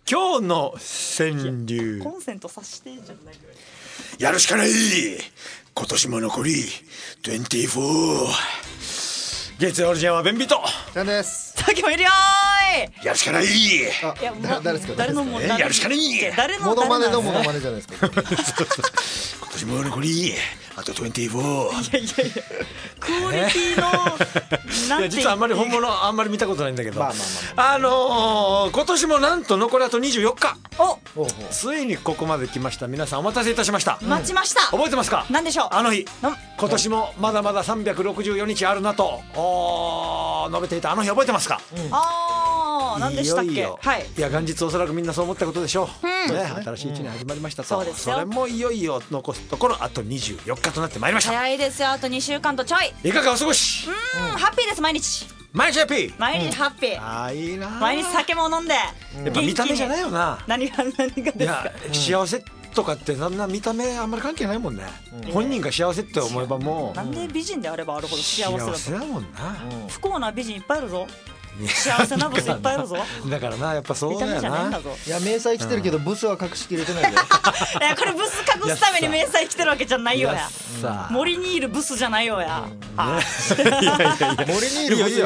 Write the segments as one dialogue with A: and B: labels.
A: 今日の川柳、
B: コンセントさしてんじゃない。
A: やるしかない。今年も残り24。月曜オリジナルはベンビート
C: ちゃんです。
B: さっきもいるよーい。
A: やるしかない。
B: いや
C: 誰ですか？
B: 誰のも
A: やるしかない。
B: 誰の
C: モノマネの
B: 誰なん
C: モノマネじゃないですか。
A: 今年も残りあと24。
B: いやクオリティのなんて
A: いや実はあんまり本物あんまり見たことないんだけど、
C: まあ
A: 今年もなんと残りあと24日。
B: お
A: ついにここまで来ました。皆さんお待たせいたしました。
B: 待ちました。
A: 覚えてますか？
B: なんでしょう。
A: あの日
B: な
A: 今年もまだまだ364日あるなと述べていたあの日覚えてますか？
B: 何でしたっけ？
A: いよいよ、
B: はい。
A: いや元日おそらくみんなそう思ったことでしょう、
B: うん
A: ね、新しい1年始まりましたと、
B: そうですよ
A: それもいよいよ残すところあと24日となってまいりました。
B: 早いですよ。あと2週間とちょい。
A: いかがお過ごし？
B: ハッピーです毎日。
A: 毎日ハッピー。
B: 毎日ハッピー。
A: あーいいな。
B: 毎日酒も飲んで。
A: やっぱ見た目じゃないよな。
B: 何が
A: い
B: ですか
A: や。幸せとかってそんな見た目あんまり関係ないもんね、本人が幸せって思えばもう
B: なんで美人であればあるほど幸せだと。
A: 幸せだもんな、
B: 不幸な美人いっぱいいるぞ。幸せなブスいっぱいいるぞ。
A: だからなやっぱそう
B: 見た目
A: だよな。
B: じゃないんだぞ。
C: いや明細来てるけどブスは隠しきれてないで。
B: いやこれブス隠すために明細来てるわけじゃないよや。
A: さあ
B: 森にいるブスじゃないよや。
A: いやいやいや
C: 森にいるブスいいね。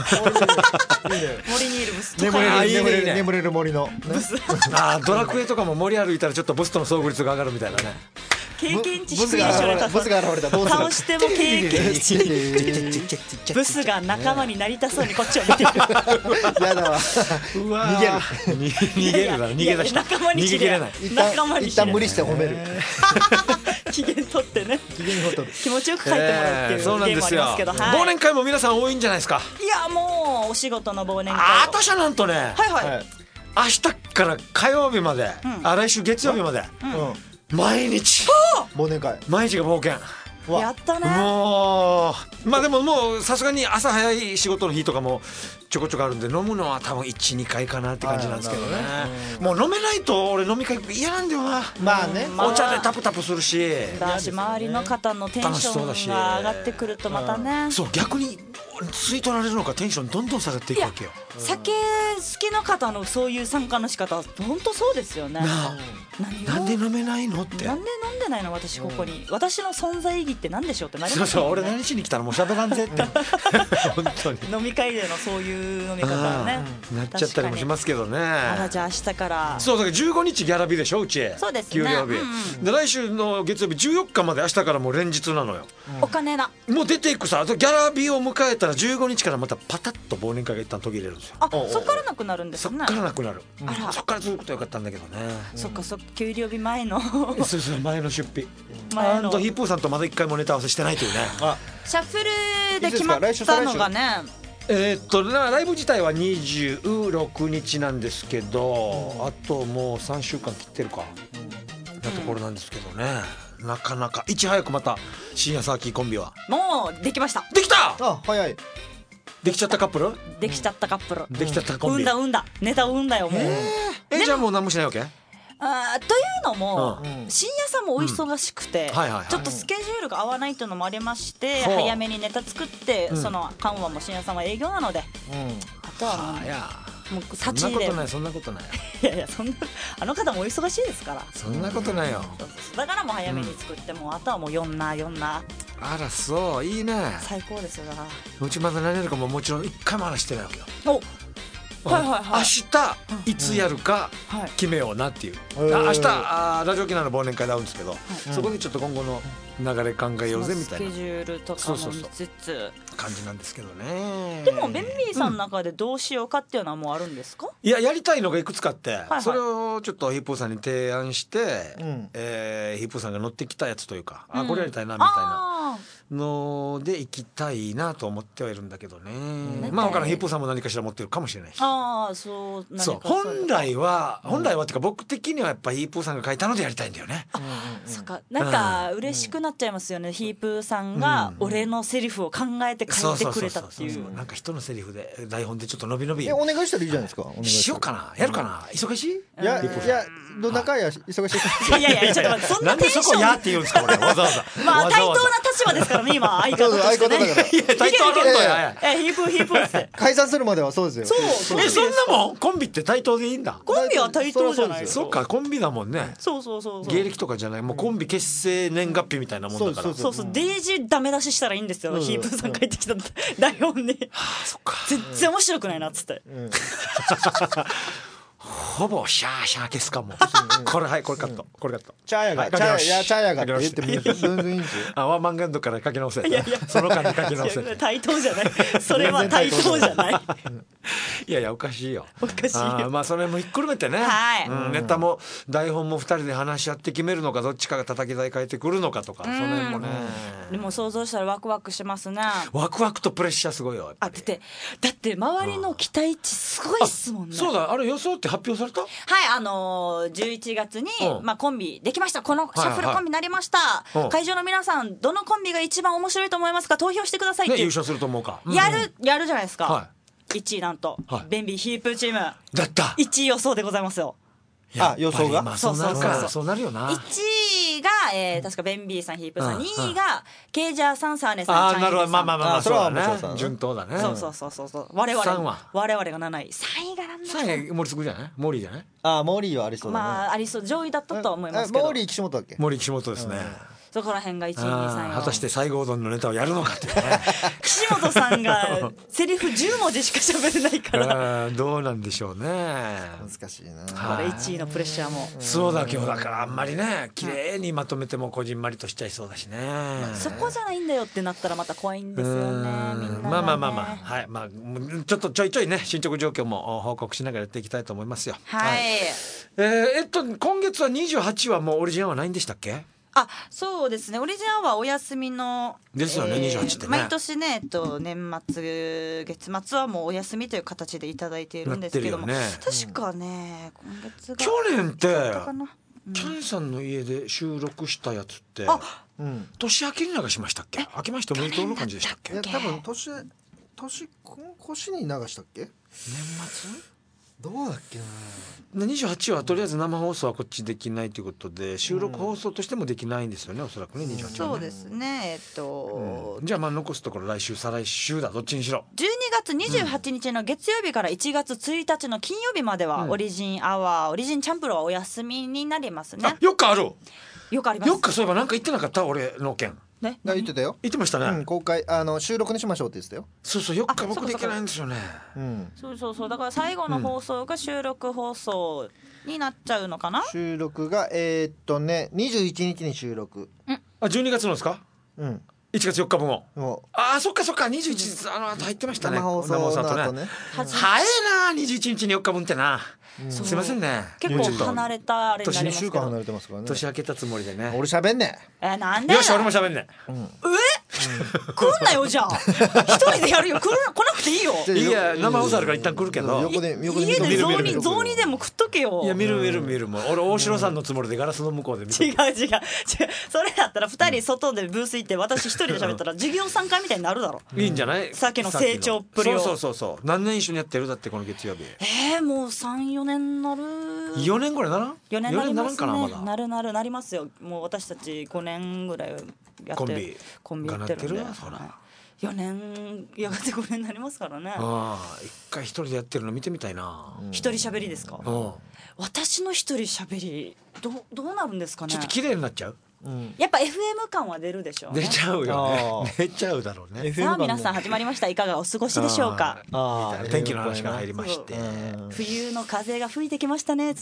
B: 森にいるブス。
C: 眠れる
A: あいいねいいね
C: 眠れる森のね。
A: あードラクエとかも森歩いたらちょっとボスとの遭遇率が上がるみたいなね。
B: 経験値
C: ブス
B: 低いでしょね。
C: ブスが現れた。どうする？
B: 倒しても経験値。ブスが仲間になりたそうにこっちを見てる。
C: やだわ。
A: うわ逃げるな逃げ出した
B: 仲間に
A: 逃げきれない。
C: 一旦無理して褒める。
B: 機嫌取ってね。
C: 機嫌を取る。
B: 気持ちよく書いてもらうっていう
A: そうなん
B: ゲームあ
A: ですよ。
B: りますけど。
A: 忘年会も皆さん多いんじゃないですか。
B: いやもうお仕事の忘年会を。
A: 私はなんとね、
B: はいはい。
C: はい。
A: 明日から火曜日まで、来週月曜日まで、毎日
C: 忘年会。
A: 毎日が冒険。
B: やったね。
A: もうまあでももうさすがに朝早い仕事の日とかもちょこちょこあるんで飲むのは多分 1,2 回かなって感じなんですけどね。もう飲めないと俺飲み会嫌なんだよな。
C: まあね。
A: お茶でタプタプするし、
B: だし周りの方のテンションが上がってくるとまたね。
A: そう逆に吸い取られるのかテンションどんどん下がっていくわけよ。
B: 酒好きの方のそういう参加の仕方は本当そうですよね。
A: なあなんで飲めないのって。
B: なんで飲んでないの私ここに。私の存在意義って何でしょうってなり
A: そう
B: ますよね。
A: そう俺何しに来たらもう喋らんぜって本当に
B: 飲み会でのそういう飲み方はね。
A: なっちゃったりもしますけどね。
B: あらじゃあ明日から
A: そうだから15日ギャラ日でしょうち。
B: そうですね
A: 給料日、で来週の月曜日14日まで明日からもう連日なのよ。
B: お金だ。
A: もう出ていくさギャラ日を迎えたら15日からまたパタッと忘年会が一旦途切れるんですよ。
B: あそっからなくなるんですね。
A: そっからなくなる、
B: あら
A: そっから続くとよかったんだけどね、
B: そっか給料日前の
A: そうそう前の出費
B: 前の
A: ヒップーさんとまだ一回もネタ合わせしてないというね。
B: シャッフルで決まったのがね。
A: ライブ自体は26日なんですけど、あともう3週間切ってるかなところなんですけどね、なかなかいち早くまた深夜サーキーコンビは
B: もうできました。
A: できた。
C: あ早い。
A: できちゃったカップル、
B: できちゃったカップル。
A: できちゃったコンビ、
B: 産んだネタを産んだよもう。
A: じゃあもう何もしないわけ？
B: というのも、深夜さんもお忙しくて、ちょっとスケジュールが合わないというのもありまして、早めにネタ作って、その緩和も深夜さんは営業なので、あとはもう立ち入れ。
A: そんなことない
B: いやいやそんなあの方もお忙しいですから。
A: そんなことないよ。
B: だからもう早めに作ってもあとはもう4な
A: あらそういいね。
B: 最高ですよだから。
A: うちまだ何やるかももちろん一回も話してないわけよ。
B: はいはいはい。
A: 明日いつやるか決めようなっていう。明日ラジオ沖縄の忘年会で会うんですけど、そこでちょっと今後の流れ考えようぜみたいな
B: スケジュールとかも見つつ
A: 感じなんですけどね。
B: でもベンビーさんの中でどうしようかっていうのはもうあるんですか？
A: いやりたいのがいくつかあって、それをちょっとヒップーさんに提案して、ヒップーさんが乗ってきたやつというか、これやりたいなみたいなので行きたいなと思ってはいるんだけどね。まあ他のヒップーさんも何かしら持ってるかもしれないし。そう本来はっていうか僕的にはやっぱヒープーさんが書いたのでやりたいんだよね。
B: そっかなんか嬉しくなっちゃいますよね。ヒープーさんが俺のセリフを考えて書いてくれたっていう。
A: なんか人のセリフで台本でちょっと伸び伸び
C: お願いしたらいいじゃないですか。
A: しようかなやるかな。忙しい？
C: いやどんな会や忙しい。
B: いやちょっと待ってそんな
A: なんでそこやって言うんですか俺わざわざ。
B: まあ対等な立場ですかからね今相方としてね。
C: 相方だから
A: いや対等はロンドンや。
B: ヒープーって
C: 解散するまではそうですよ。
B: そう。
A: そんなもんコンビって対等でいいんだ。
B: コンビは対等じゃない。
A: そっかコンビだもんね。
B: そう
A: 芸歴とかじゃない、もうコンビ結成年月日みたいなもんだから。
B: そうデイジーダメ出ししたらいいんですよ。ヒープーさん帰ってきた台本に。
A: そっか。
B: 全然面白くないなっつって。
A: ほぼシャー消すかも。これカット。
C: チャーヤがって言っても全然いいんですよ。
A: ワンマンガンドから書き直せ。その間に書き直せ。
B: 対等じゃない。それは対等じゃない。
A: いやおかしいよ。
B: おかしいよ。
A: まあそれもひっくるめてね。ネタも台本も2人で話し合って決めるのか、どっちかが叩き台変えてくるのかとか、その辺もね。
B: でも想像したらワクワクしますね。
A: ワクワクとプレッシャーすごいよ。
B: だって周りの期待値すごいっすもんね。
A: そうだ、あれ予想って発表された？
B: はい、11月にコンビできました。このシャッフルコンビになりました。会場の皆さんどのコンビが一番面白いと思いますか、投票してくださいって。
A: 優勝すると思うか。
B: やるじゃないですか。1位なんとベンビーヒープーチーム
A: だった。
B: 1位予想でございますよ。
C: 予想が
A: そうなるよな。
B: 1位が確かベンビーさんヒープーさん、2位がケイジャーさんサーネさん、チャイニーズさん。
A: なるほど、まあ
C: それは
A: ね、順当だね。
B: そう我々が7位、3位がなんだ。
A: 3位森つくじゃない？モーリーじゃない？
C: モーリーはありそうだね。
B: まあありそう、上位だったとは思いますけど。
C: モーリー岸本だっけ？
A: モーリー岸本ですね。
B: そこら辺が1位2位3位。
A: 果たして西郷どんのネタをやるのかっていうね。
B: 岸本さんがセリフ10文字しか喋れないから
A: どうなんでしょうね。
C: 難しいな。
B: これ1位のプレッシャーも。
A: そうだ、今日だからあんまりね綺麗にまとめてもこじんまりとしちゃいそうだしね。
B: そこじゃないんだよってなったらまた怖いんですよね、みんながね。
A: まあはい、まあちょっとちょいね進捗状況も報告しながらやっていきたいと思いますよ。
B: はい。
A: 今月は28はもうオリジナルはないんでしたっけ？
B: そうですね、オリジナルはお休みの
A: ですよね、28ってね
B: 毎年ね、年末月末はもうお休みという形でいただいているんですけども、確かね今月が
A: 去年ってキャンさんの家で収録したやつって年明けに流しましたっけ？明けましておめでとうの感じでしたっけ？
C: 多分年に流したっけ？
A: 年末
C: どうだっけ
A: な。28はとりあえず生放送はこっちできないということで、収録放送としてもできないんですよね、おそらくね、28はね。
B: そうですね。
A: じゃあまあ残すところ来週再来週だ、どっちにしろ。
B: 12月28日の月曜日から1月1日の金曜日まではオリジンアワー、オリジンチャンプルはお休みになりますね。
A: よくある。
B: よくあります。
A: よくそういえばなんか言ってなかった？俺の件
C: 言ってたよ。
A: 言ってましたね。
C: 公開収録にしましょうって言ってたよ。
A: そう4日僕できないんですよね。
B: そうだから最後の放送が収録放送になっちゃうのかな。
C: 収録が21日に収録。
A: 12月のですか？1月4日分を。そっか21日入ってましたね。
C: 生放送の後ね。
A: 早いな、21日に4日分ってな。すいませんね。
B: 結構離れたあれになりますけど。
C: 2週間離れてますからね。
A: 年明けたつもりでね。
C: 俺喋んね。
B: なんで？
A: よし、俺も喋んね。
B: 来んなよ、じゃあ一人でやるよ。来なくていいよ。
A: いや、生放送あるから一旦来るけど、
B: 家で雑煮でも食っとけよ。
A: いや、見るもう俺大城さんのつもりでガラスの向こうで見て。
B: 違うそれだったら2人外でブース行って私一人で喋ったら授業参加みたいになるだろ。
A: いいんじゃない？
B: さっきの成長っぷりを。
A: そう何年一緒にやってる？だってこの月曜日
B: もう 3,4 年なる。
A: 4年ぐらいならん
B: ？4年なりますね。
A: まだ
B: なりますよ。もう私たち5年ぐらいやってコンビやってるんで、4年やがて5年になりますからね。
A: 一回一人でやってるの見てみたいな。
B: 一人喋りですか？私の一人喋りどうなるんですかね。
A: ちょっと綺麗になっちゃう。
B: やっぱ FM 感は出るでしょうね。
A: 出ちゃうよね。出ちゃうだろうね。
B: さあ皆さん始まりました。いかがお過ごしでしょうか。
A: 天気の話が入りまして、
B: 冬の風が吹いてきましたねつって。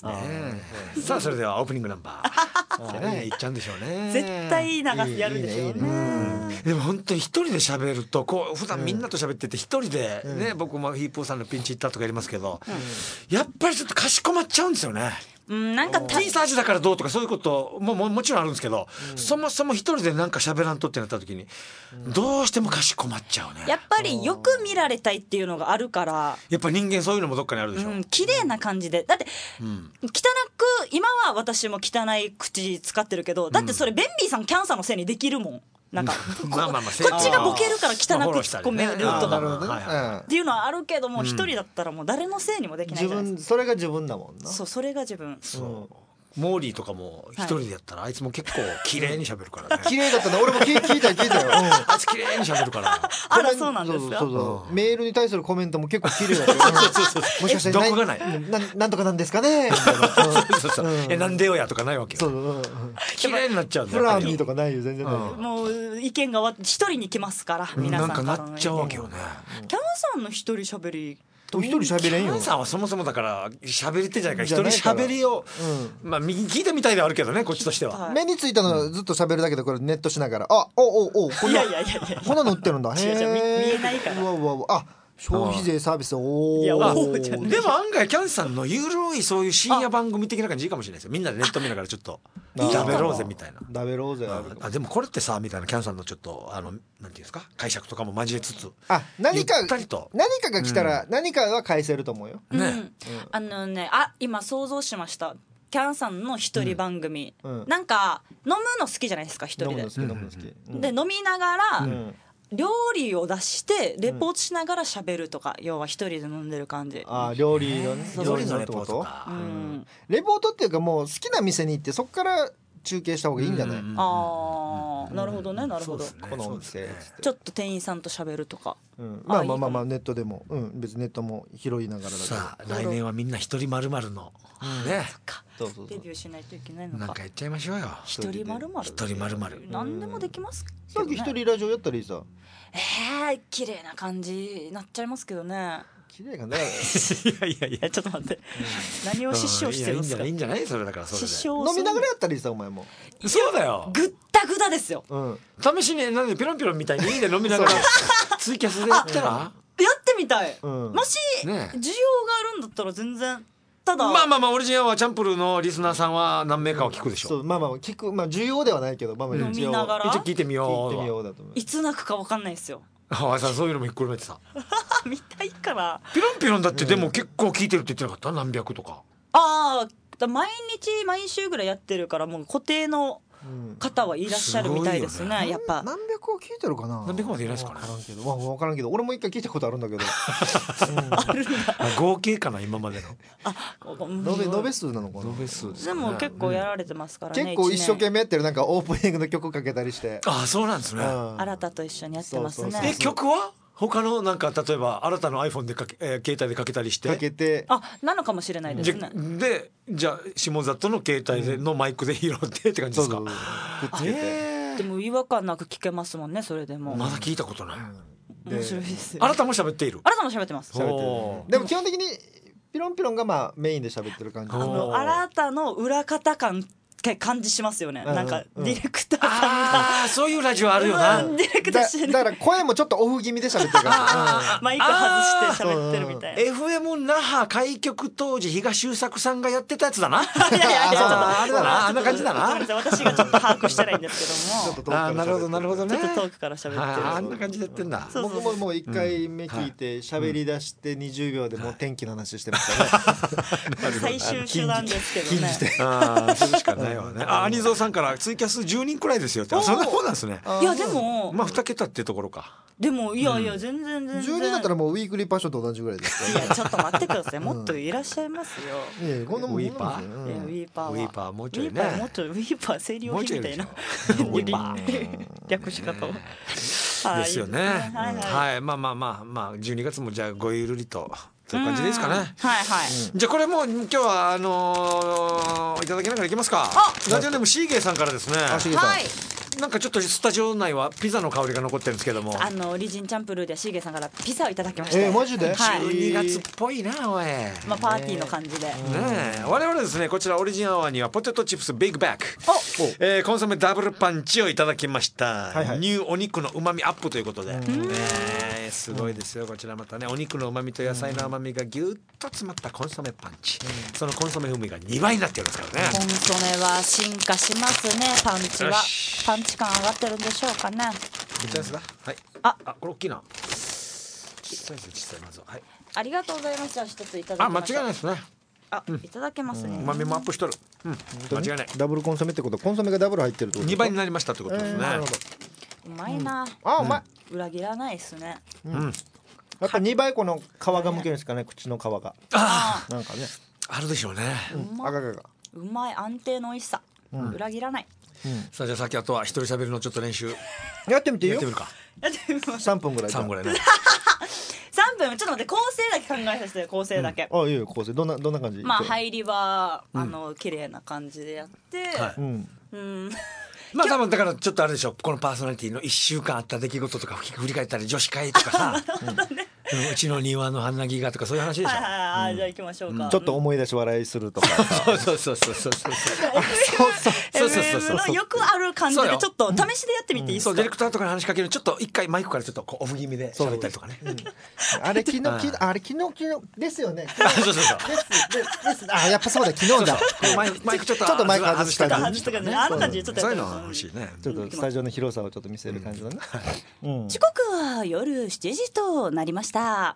A: さあそれではオープニングナンバーいっちゃうんでしょうね。
B: 絶対やるでしょうね。
A: でも本当に一人で喋ると、こう普段みんなと喋ってて一人でね、僕もヒープーさんのピンチヒッターとかやりますけど、やっぱりちょっとかしこまっちゃうんですよね。
B: なんか
A: ティーサージだからどうとかそういうこともちろんあるんですけど、そもそも一人でなんか喋らんとってなった時にどうしてもかしこまっちゃうね。
B: やっぱりよく見られたいっていうのがあるから、
A: やっぱ人間そういうのもどっかにあるでしょ。
B: 綺麗な感じで、だって汚く、今は私も汚い口使ってるけど、だってそれベンビーさんキャンサーのせいにできるもん。なんかこっちがボケるから汚く突っ込めるとかっていうのはあるけども、一人だったらもう誰のせいにもできないじゃないですか。
C: それが自分だもんな。
B: それが自分。
A: モーリーとかも一人でやったらあいつも結構綺麗に喋るからね。
C: 綺麗だったね。俺も聞いたよ。
A: あいつ綺麗に喋るから。
B: あらそうなんですか。
C: そうメールに対するコメントも結構綺麗だったよ。もしかして
A: どこがない
C: なんとかなんですかね。
A: なんでよやとかないわけよ。綺麗になっちゃうんだよ。
C: プランにとかないよ全然ないよ。
B: もう意見が一人に来ますから皆さんからの。
A: なんかなっちゃうわけよね。
B: キャンさんの一人喋り。
C: 一人喋れんよ。
A: キャンさんはそもそもだから喋り手じゃないから一人喋りをまあ聞いてみたいではあるけどねこっちとしては。
C: 目についたのずっと喋るだけでこれネットしながらこんなの売ってるんだ。
B: 見えないから。
C: 消費税サービス。
A: でも案外キャンさんのゆるいそういう深夜番組的な感じいいかもしれないですよ。みんなでネット見ながらちょっと食べろうぜみたいな。
C: 食べろうぜ。
A: でもこれってさみたいなキャンさんのちょっとなんていうんですか解釈とかも交えつつ
C: 何かが来たら何かは返せると思うよ。
B: 今想像しました。キャンさんの一人番組なんか飲むの好きじゃないですか一人で。で飲みながら料理を出してレポートしながら喋るとか、要は一人で飲んでる感じ。
C: 料理のね、料理のレポート。レポートっていうかもう好きな店に行ってそこから中継した方がいいんじゃない？
B: なるほどね、なるほど。
C: このお店
B: ちょっと店員さんと喋るとか。
C: まあネットでも別にネットも拾いながらだけど。
A: さあ来年はみんな一人丸々のね。
B: デビューしないといけないのか。
A: なんかやっちゃいましょうよ。
B: 一人丸々。
A: 一人丸々。
B: 何でもできます。
C: さっき一人ラジオやったらいいさ。
B: 綺麗な感じになっちゃいますけどね。
C: 綺麗かな。
A: いや
B: ちょっと待って。何を失笑してるんですか。
A: いいんじゃないそれだからそれで。
C: 飲みながらやったらいいさお前も。
A: そうだよ。
B: ぐったぐだですよ。
A: 試しになんでピロンピロンみたいにいいで飲みながらツイキャスでやったら。
B: やってみたい。もし需要があるんだったら全然。
A: まあオリジナルはチャンプルーのリスナーさんは何名かは聞くでしょ。
C: 聞く需要ではないけど
B: 飲みながら
A: 一応聞いてみよう。
B: いつ泣くか分かんないですよ。
A: そういうのもひっくるめてさ。
B: 見たいから。
A: ピロンピロンだってでも結構聞いてるって言ってなかった？何百とか。
B: 毎日毎週ぐらいやってるからもう固定の方はいらっしゃるみたいですね。やっぱ
C: 何百は聞いてるかな。
A: 何百までいないですかね。
C: 分からんけど俺も一回聞いたことあるんだけど。
A: 合計かな今までの。
C: 延べ数なのかな。
A: 延べ数
B: でも結構やられてますからね。
C: 結構一生懸命やってるなんかオープニングの曲かけたりして。
A: そうなんですね。
B: 新たと一緒にやってますね。
A: 曲は？他のなんか例えば新たな iPhone で携帯でかけたりして
B: なのかもしれないですね。
A: でじゃあ下里の携帯でのマイクで拾ってって感じですか？
B: でも違和感なく聞けますもんね。それでも
A: まだ聞いたことない。
B: 面白いですよ。
A: 新たも喋っている。
B: 新たも喋ってます。
C: でも基本的にピロンピロンがメインで喋ってる感じ。
B: 新たの裏方感じしますよね。なんかディレクターさんが
A: そういうラジオあるよな。
B: ディレクターしてる。
C: だから声もちょっとオフ気味で喋ってるから
B: マイク外して喋ってるみたいな。
A: FM 那覇開局当時東周作さんがやってたやつだな。
C: あ
A: んな感じだな。
B: 私がちょっと把握してないんですけども。
A: なるほどなるほどね。
B: ちょっと遠くから喋ってる。
A: あんな感じでやってんだ。
C: 僕ももう1回目聞いて喋り出して20秒でもう天気の話してましたね。
B: 最終手段ですけどね。
A: それしかないわね。アニゾーさんからツイキャス10人くらいですよって。そんな方なんですね。
B: いやでも
A: 2桁っていうところか。
B: でもいや全然
C: 10人だったらもうウィークリーパッションと同じぐらいです
B: から。いやちょっと待ってください。もっといらっしゃいますよ。
C: こんなもん
A: ウィーパ
B: ー。ウィーパ
A: ーもうちょいね。
B: もうちょいウィーパー清涼品みたいな略し方を。
A: ですよね。はいまあ12月もじゃあごゆるりと。そういう感じですかね。じゃあこれもう今日はいただきながらいきますか。ラジオネームシーゲーさんからですね。なんかちょっとスタジオ内はピザの香りが残ってるんですけども、
B: オリジンチャンプルーでシーゲーさんからピザをいただきました。
C: マジで
A: 12月っぽいなおい。
B: パーティーの感じで
A: 我々ですねこちらオリジンアワーにはポテトチップスビッグバックコンソメダブルパンチをいただきました。ニューお肉のうまみアップということですごいですよ。こちらまたねお肉のうまみと野菜の甘みがギュッと詰まったコンソメパンチ、そのコンソメ風味が2倍になっておりますからね。
B: コンソメは進化しますね。パンチはパンチ感上がってるんでしょうかね。
A: こちらですか。はい。これ大きいな。小さいまずは。はい。
B: ありがとうございます。じゃあ一ついただきました。
A: 間違いないですね。
B: いただけますね。
A: うまみもアップしとる。間違いない。
C: ダブルコンソメってこと、コンソメがダブル入ってるってこと。
A: 2倍になりましたってことですね。
B: うまいな。
C: うまい。
B: 裏切らないですね。
C: やっぱ2倍この皮がむけるんですかね、口の皮が。なんかね。
A: あるでしょうね。
B: うまい安定の美味しさ、裏切らない。
A: さあじゃあさっきあとは一人喋るのちょっと練習
C: やってみてよ。
A: やってみるか。
B: やってみます
C: 3分ぐらい。
A: 3分ぐらいね。
B: 3分ちょっと待って、構成だけ考えさせて。構成だけ、
C: あ、いいよ。構成どんな感じ。
B: まあ入りは綺麗な感じでやって、
A: まあ多分だからちょっとあれでしょ、このパーソナリティの1週間あった出来事とか振り返ったり、女子会とかさうちの庭の花木がとかそういう話でしょ。
B: じゃあ行きましょうか。
C: ちょっと思い出し笑いするとか。
A: そう
B: よくある感じでちょっと試しでやってみていいですか。
A: そう、ディレクターとかに話しかける、ちょっと一回マイクからちょっとこうオフ気味で喋ったりとかね。
C: あれ昨日ですよね。
A: そう
C: です。あ、やっぱそうだ、昨日だ。
A: マイクちょっと
C: マイク外した
B: 感じとかね、あの感じでちょっと
A: そういうの欲しいね。
C: ちょっとスタジオの広さをちょっと見せる感じだね。
B: 時刻は夜7時となりました。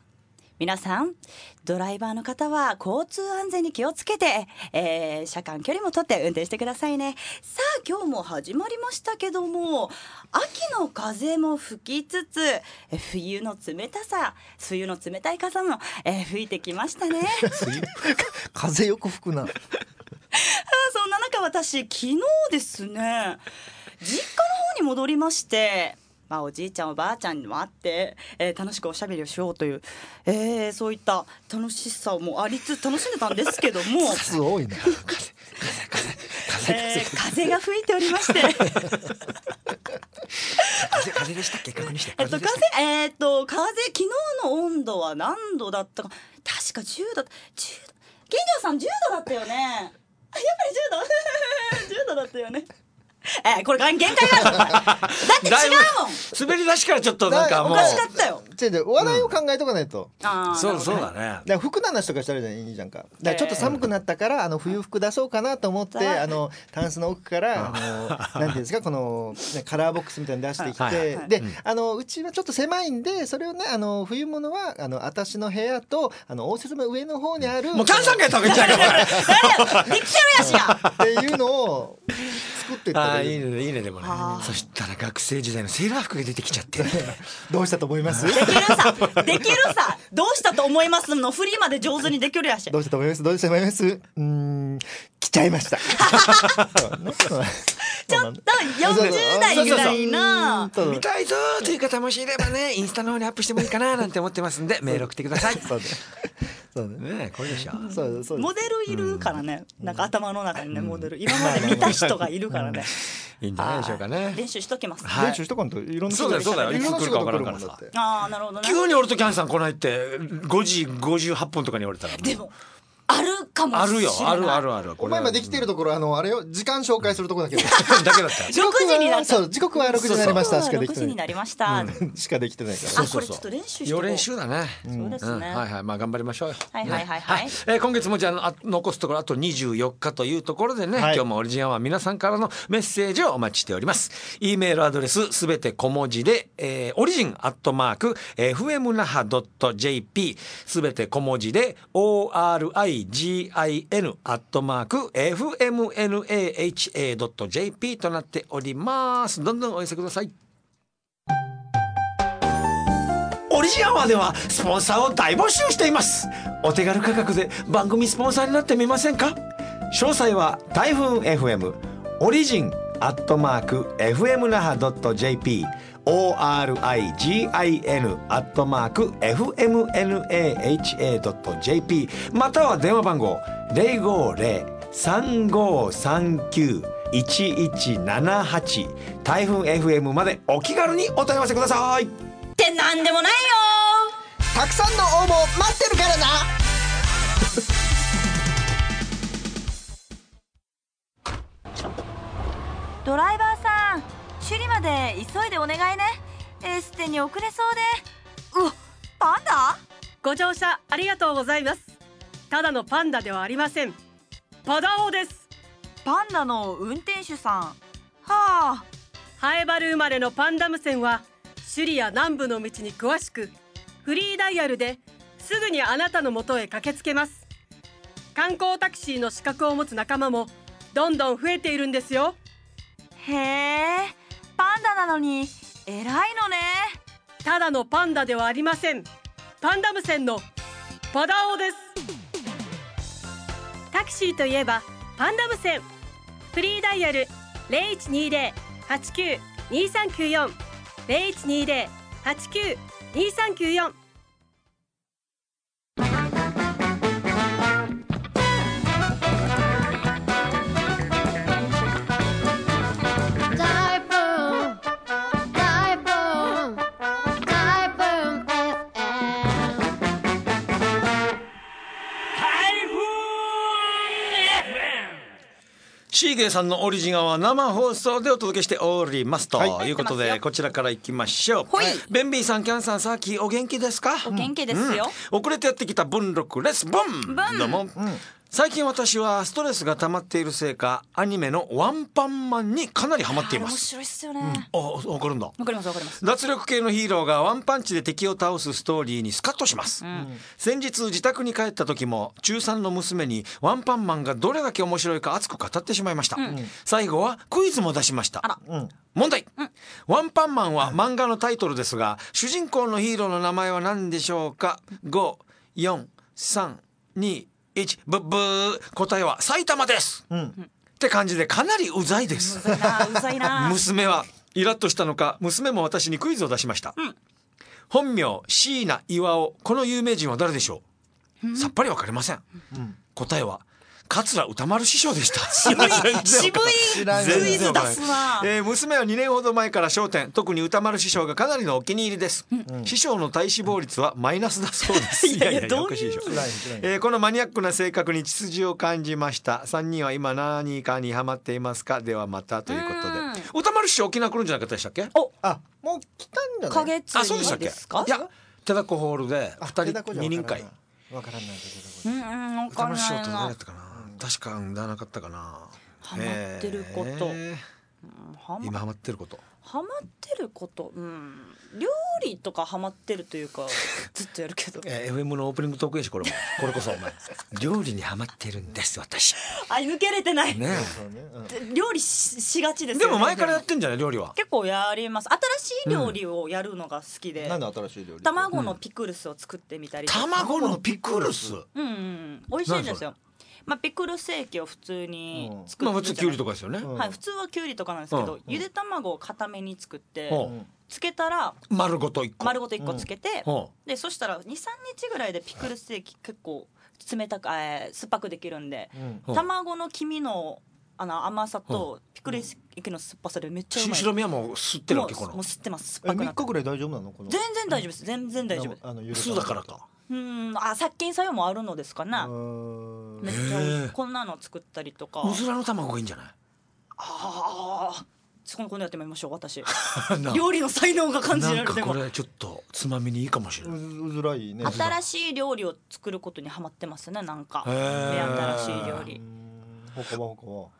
B: 皆さん、ドライバーの方は交通安全に気をつけて、車間距離もとって運転してくださいね。さあ今日も始まりましたけども、秋の風も吹きつつ、冬の冷たい風も、吹いてきましたね。
C: 風よく吹くな。
B: そんな中、私昨日ですね、実家の方に戻りまして、おじいちゃんおばあちゃんにも会って、楽しくおしゃべりをしようという、そういった楽しさもありつつ楽しんでたんですけども、
C: すごいね。
B: 風が吹いておりまして
A: 風でしたっけ、確認して。
B: 風昨日の温度は何度だったか、確か10度。金城さん10度だったよね。やっぱり10度だったよね。これ限界がある。だって違うもん。
A: 滑り出しからちょっとなんかもう
B: おかしかったよ。
C: 話題を考えとかないと。
A: そうだね。
C: だから服の話とかしたらいいじゃんか。だからちょっと寒くなったから冬服出そうかなと思ってタンスの奥からなんていうんですか、このカラーボックスみたいに出してきて、でうちはちょっと狭いんで、それをね冬物は私の部屋と応接間上の方にある
A: もう炭酸が食べちゃうから
B: できてるやしや
C: っていうのを作ってったら
A: いいね。でもね、そしたら学生時代のセーラー服が出てきちゃって
C: どうしたと思います？
B: できるさどうしたと思いますの振りまで上手にできるやし。
C: どうしたと思います？来ちゃいましたち
B: ょっと40代ぐらいな
A: 見たいぞという方もしればね、インスタの方にアップしてもいいかななんて思ってますんで、メール送ってください。そうね、これでしょ。
B: モデルいるからね、なんか頭の中にねモデル今まで見た人がいるからね。
A: いいんじゃないでしょうかね。
B: 練習しときます。
C: 練習しとかんといろんな
A: そうだよ。いつ来るか分からんからさ。
B: なるほどね。
A: 急に俺とキャンさん来ないって5時58分とかに言われたら。
B: でもあるかもしれない。
A: あるよ。
C: お前今できてるところあれよ、時間紹介するところだけど
A: だけだった
B: 6時になった。
C: そう、時刻は6時になりましたしかできてない。
B: 6時になりました
C: しかできてないから。
B: これちょっと練習して。
A: 練習だね。
B: そうですね。
A: まあ頑張りましょうよ。
B: はい。
A: 今月もじゃあ残すところあと24日というところでね、今日もオリジンアワー皆さんからのメッセージをお待ちしております。E メールアドレスすべて小文字でorigin@fmnaha.jp すべて小文字で origin@fmnaha.jp となっております。どんどんお寄せください。オリジンアワーではスポンサーを大募集しています。お手軽価格で番組スポンサーになってみませんか？詳細は台風 FM オリジン@fmnaha.jp origin@fmnaha.jp または電話番号 050-3539-1178 台風 FM までお気軽にお問い合わせください。
B: ってなんでもないよ。
C: たくさんの応募待ってるからな
D: ドライバーさん、首里まで急いでお願いね。エステに遅れそうで。パンダ？
E: ご乗車ありがとうございます。ただのパンダではありません。パダオです。
D: パンダの運転手さん。はあ。
E: ハエバル生まれのパンダム線は首里や南部の道に詳しく、フリーダイヤルですぐにあなたの元へ駆けつけます。観光タクシーの資格を持つ仲間もどんどん増えているんですよ。
D: へえ、パンダなのに偉いのね。
E: ただのパンダではありません。パンダム線のパダオです。タクシーといえばパンダム線。フリーダイヤル 0120-89-2394 0120-89-2394。
A: シーゲーさんのオリジンは生放送でお届けしておりますということで、こちらからいきましょう。ベンビーさん、キャンさん、さっきお元気ですか？
B: お元気ですよ。
A: 遅れてやってきた文録レスボン。どうも。最近私はストレスが溜まっているせいか、アニメのワンパンマンにかなりハマっています。
B: 面白いっすよね。
A: わかるんだ。
B: わかりますわかります。
A: 脱力系のヒーローがワンパンチで敵を倒すストーリーにスカッとします。先日自宅に帰った時も中3の娘にワンパンマンがどれだけ面白いか熱く語ってしまいました。最後はクイズも出しました。問題、ワンパンマンは漫画のタイトルですが、主人公のヒーローの名前は何でしょうか？ 5、4、3、2、1、ブッブー。答えは埼玉です、って感じでかなりうざいです。
B: うざいな。
A: 娘はイラッとしたのか、娘も私にクイズを出しました。本名椎名巌。この有名人は誰でしょう？さっぱりわかりません。答えは桂歌丸師匠でした。
B: 渋いクイズ出すな。
A: 娘は2年ほど前から笑点、特に歌丸師匠がかなりのお気に入りです。師匠の体脂肪率はマイナスだそうです。
B: いやいや、どういう 、
A: このマニアックな性格に血筋を感じました。3人は今何かにハマっていますか？ではまたということで、歌丸師匠沖縄来るんじゃなかったでしたっけ？
C: もう来たんじゃない？
B: 影継ぎですか？
A: いや、手だこホールで2人会。
C: わからないけ
A: ど、歌丸師匠と誰だったかな。確かなかったかな。
B: ハマってること、
A: 今ハマってること、
B: 料理とかハマってるというかずっとやるけど
A: FM のオープニングトークやし、これこそお前料理にハマってるんです私。
B: 抜けれてないね。料理 しがちですよね。
A: でも前からやってんじゃない？料理は
B: 結構やります。新しい料理をやるのが好きで、
C: なんで新しい料理？
B: 卵のピクルスを作ってみたりとか。
A: 卵のピクルス、
B: 美味しいんですよ。ピクルス液を普通に作って、
A: 普通きゅうりとかですよね。
B: はい、普通はきゅうりとかなんですけど、ゆで卵を固めに作ってつけたら
A: 丸ごと1
B: 個つけて、でそしたら 2,3 日ぐらいでピクルス液結構冷たく酸っぱくできるんで、卵の黄身の甘さとピクルス液の酸っぱさでめっちゃうまい。
A: 白身はもう吸ってるわけ？
B: もう吸ってます。酸っぱくなって。
C: 3日ぐらい大丈夫なの？
B: 全然大丈夫です。全然大丈夫。
A: 酢だからか。
B: 殺菌作用もあるのですかな。めっちゃ美味しい。こんなの作ったりとか。
A: うずらの卵がいいんじゃない？
B: 今度やってみましょう。私料理の才能が感じられる。
A: なんかこれちょっとつまみにいいかもしれない。
C: うずらいいね。
B: 新しい料理を作ることにハマってますね。なんか新しい料理。
C: 他は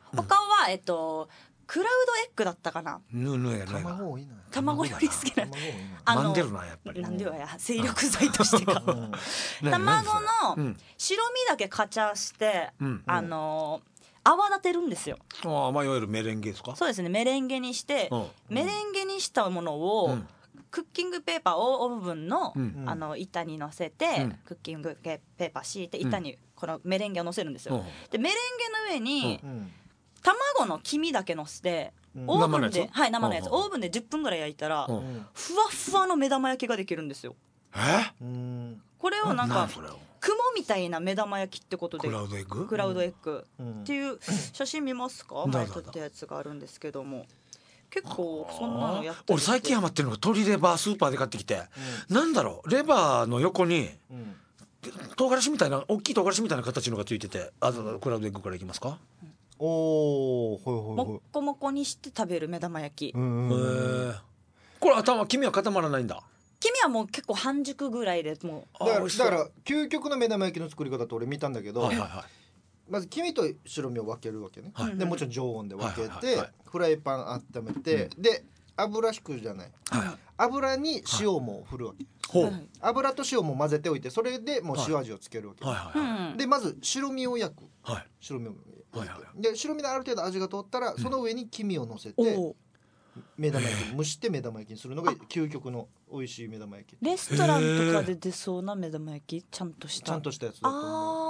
B: クラウドエッグだったかな。卵より好きな。
A: マンデルなやっぱり。
B: なんでや精力剤としてか。卵の白身だけカチャして泡立てるんですよ。
A: いわゆるメレンゲですか？
B: そうですね。メレンゲにして、メレンゲにしたものをクッキングペーパーをオーブンの板に乗せて、クッキングペーパー敷いて板にこのメレンゲを乗せるんですよ。でメレンゲの上に卵の黄身だけ乗せてオーブンで生のやつオーブンで10分ぐらい焼いたらふわふわの目玉焼きができるんですよ。これをなんか雲みたいな目玉焼きってことでクラウドエッグっていう写真見ますか？前撮ったやつがあるんですけども、結構そんなのやってる。
A: 俺最近ハマってるのが鶏レバー、スーパーで買ってきて、なんだろう、レバーの横に唐辛子みたいな大きい唐辛子みたいな形のがついてて、クラウドエッグからいきますか？
B: もっこもこにして食べる目玉焼き。
A: これ黄身は固まらないんだ。
B: 黄身はもう結構半熟ぐらいでもう
C: だから究極の目玉焼きの作り方って俺見たんだけど、まず黄身と白身を分けるわけね。でもちろん常温で分けてフライパン温めて、で油引くじゃない、油に塩も振るわけ。油と塩も混ぜておいて、それでもう塩味をつけるわけ。でまず白身を焼く。白身をで白身である程度味が通ったら、その上に黄身を乗せて目玉焼き蒸して目玉焼きにするのが究極の美味しい目玉焼き。
B: レストランとかで出そうな目玉焼き、ちゃんとした
C: やつだと思う。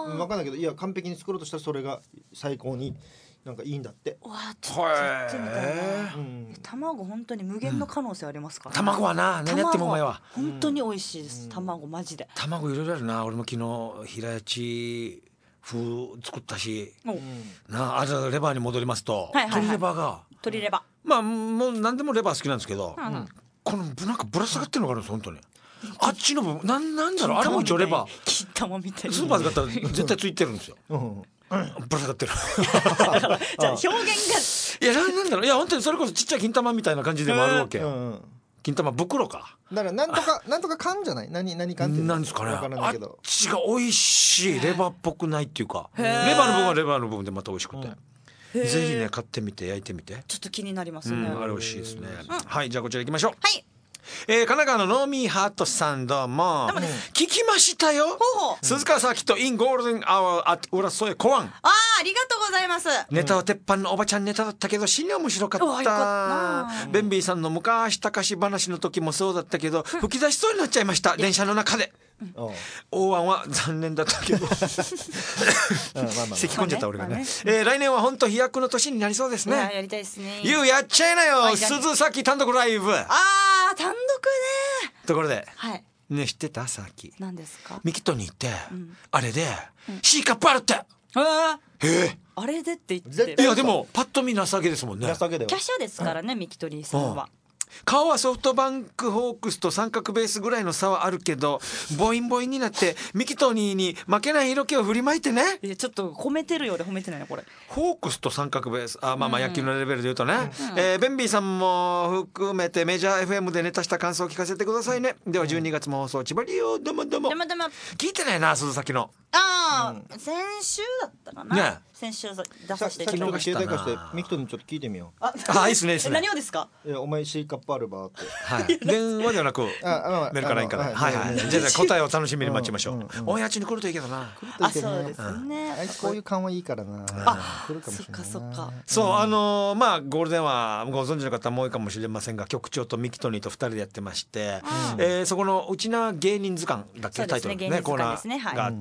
C: 分かんないけど、いや完璧に作ろうとしたらそれが最高になんかいいんだって。
B: わあ、ちょっとやってみたいな。卵本当に無限の可能性ありますから、
A: 卵はな、何やってもうまいわ。
B: 本当に美味しいです。卵マジで。
A: 卵いろいろあるな。俺も昨日平打ち風作ったし、なあ、レバーに戻りますと、鶏レバーが、
B: 鶏レバー、
A: まあもう何でもレバー好きなんですけど、このなんかぶら下がってるのがあるんです本当に。あっちの部分なんだろう、あれも一応レバー、
B: 金玉みたいな。
A: スーパーで買ったら絶対ついてるんですよ。ぶら下がってる。
B: じゃあ表現
A: が、いやなんだろう、いや本当にそれこそちっちゃい金玉みたいな感じでもあるわけ。金玉袋か。
C: だからなんとか缶じゃない。何缶って
A: なんですかね。
C: あっ
A: ちが美味しい、レバーっぽくないっていうか、レバーの部分はレバーの部分でまた美味しくて、ぜひね買ってみて焼いてみて。
B: ちょっと気になりますね。
A: あれ美味しいですね。はい、じゃあこちら行きましょう。はい。神奈川のノーミーハートさん、どうも聞きましたよ。鈴川サーキット in ゴールデンアワー at 浦添湖湾。
B: ありがとうございます。
A: ネタは鉄板のおばちゃんネタだったけど死に面白かった。ベンビーさんの昔高話の時もそうだったけど吹き出しそうになっちゃいました、電車の中で。大湾は残念だったけど咳込んじゃった俺がね。来年は本当飛躍の年になりそうですね。
B: やりたいですね。
A: ゆうやっちゃいなよ、鈴崎単独ライブ。
B: 単独ね。
A: ところで、ね、知ってたさっき。
B: 何ですか。
A: ミキトニーってあれで C カップあるって。
B: あれでって言って。
A: いやでもパッと見情けですもんね。
B: キャッシャーですからね、ミキトニーさんは。
A: 顔はソフトバンクホークスと三角ベースぐらいの差はあるけど、ボインボインになってミキトニーに負けない色気を振りまいてね。
B: ちょっと褒めてるようで褒めてないねこれ。
A: ホークスと三角ベース、まあ野球のレベルで言うとね、ベンビーさんも含めてメジャー FM でネタした感想を聞かせてくださいね。では12月も放送千葉リオ、どうも聞いてないな、鈴崎の。
B: 先週だったかなね。先週出させていただきました。
C: 携帯貸してミキトにちょっと聞いてみよ
A: う。いいですね、いいですね。
B: 何をですか。
C: お前 C カップあるばって。
A: 電話ではなくメールか LINE から。じゃあ答えを楽しみに待ちましょう。オンエア中に来るといいけどな。
B: そうですね。
C: あいつこういう感はいいからな。来るかもしれない。
B: そっか。
A: そう、まあゴールデンはご存知の方も多いかもしれませんが、局長とミキトニーと2人でやってまして、そこのうちな芸人図鑑だっけタイトルね、コーナーがあって、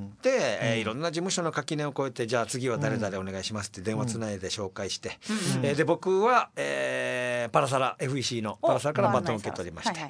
A: いろんな事務所の垣根を越えて、じゃあ次は誰々お願いしますって電話つないで紹介して、で僕はパラサラ FEC のパラサラからバトンを受け取りまして、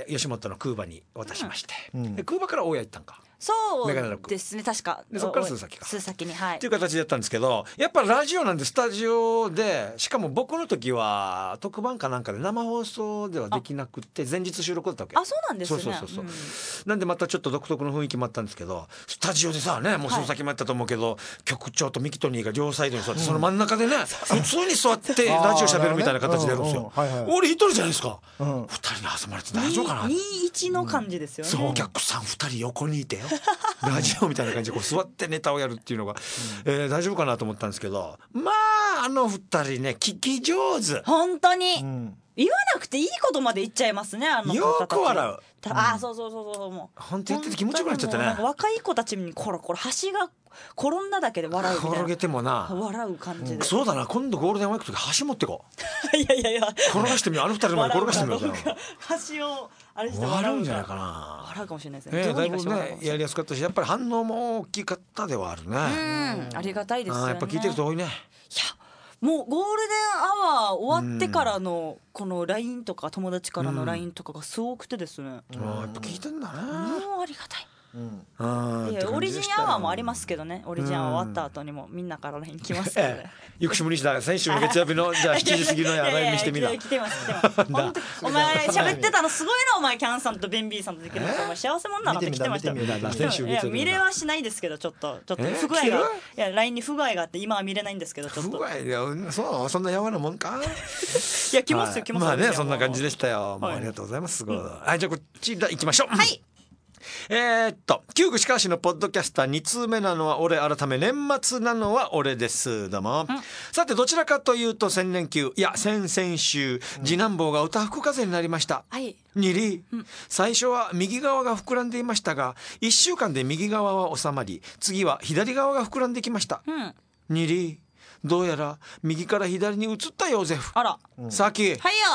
A: 吉本のクーバに渡しまして、クーバから大家行ったんか。
B: そうですね、確か。
A: でそこから鈴崎か。
B: 鈴崎に、はい。
A: っていう形でやったんですけど、やっぱラジオなんでスタジオで、しかも僕の時は特番かなんかで生放送ではできなくて前日収録だったわけ。
B: そうなんですね。
A: そう。なんでまたちょっと独特の雰囲気もあったんですけど、スタジオでさね、もう鈴崎もやったと思うけど、局長とミキトニーが両サイドに座って、その真ん中でね、普通に座ってラジオ喋るみたいな形でやるんですよ。俺一人じゃないですか。2人に挟まれて大丈夫かな。
B: 2-1の感じですよね。
A: そう、お客さん2人横にいてよ。ラジオみたいな感じでこう座ってネタをやるっていうのが、大丈夫かなと思ったんですけど、まあ2人ね、聞き上手。
B: 本当に、言わなくていいことまで言っちゃいますね、
A: よく笑う。
B: そうもう
A: 本当やってて気持ちよくなっちゃってね。
B: 若い子たちにコロコロ橋が転んだだけで笑うみたいな。
A: 転げてもな
B: 笑う感じで。
A: そうだな、今度ゴールデンワークとか橋持ってこ
B: う。いや
A: 転がしてみよう、2人の前で転がしてみよう。
B: 橋をあれして
A: 笑うんじゃないかな。
B: 笑うかもしれないですね。
A: だいぶねやりやすかったし、やっぱり反応も大きかったではあるね。
B: ありがたいですよね。
A: やっぱ聞いてる人多いね。
B: もうゴールデンアワー終わってからのこの LINE とか友達からの LINE とかがすごくてですね、
A: やっぱ聞いてんだね。
B: もうありがたい。オリジンアワーもありますけどね。オリジンアワー終わった後にもみんなから LINE 来ますからね。
A: ゆくしむにした先週の月曜日のじゃあ7時過ぎのや LINE 見してみな。
B: 来てます。お前喋ってたのすごいな、お前キャンさんとベンビーさんとできるの、お前幸せもんなのって来てました。見れはしないですけど、ちょっと不具合が、LINE に不具合があって今は見れないんですけど、ちょっと不具
A: 合、そんなやわなもんか。
B: いや来ますよ。
A: まあね、そんな感じでしたよ。ありがとうございます。じゃあこちら行きましょう。はい。旧串川市のポッドキャスター2通目なのは俺、改め年末なのは俺です。どうも。さてどちらかというと先々週次男坊が歌吹く風になりました。2里、最初は右側が膨らんでいましたが1週間で右側は収まり、次は左側が膨らんできました。2里、どうやら右から左に移ったよゼフ。
B: あら、
A: さき、
B: はいよ、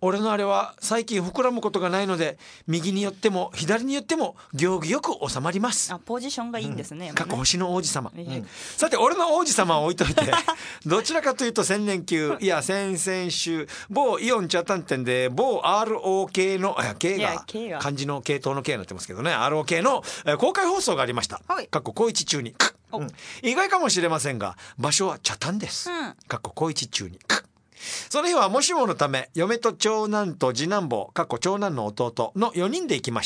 A: 俺のあれは最近膨らむことがないので右に寄っても左に寄っても行儀よく収まります。
B: ポジションがいいんですね。
A: 過去星の王子様、さて俺の王子様は置いといてどちらかというと千年級、いや先々週某イオン茶炭店で某 ROK のK が漢字の系統の K になってますけどね、 ROK の公開放送がありました。過去高一中に意外かもしれませんが場所は茶炭です。過去高一中にその日はもしものため嫁と長男と次男坊長男の弟の4人で行きました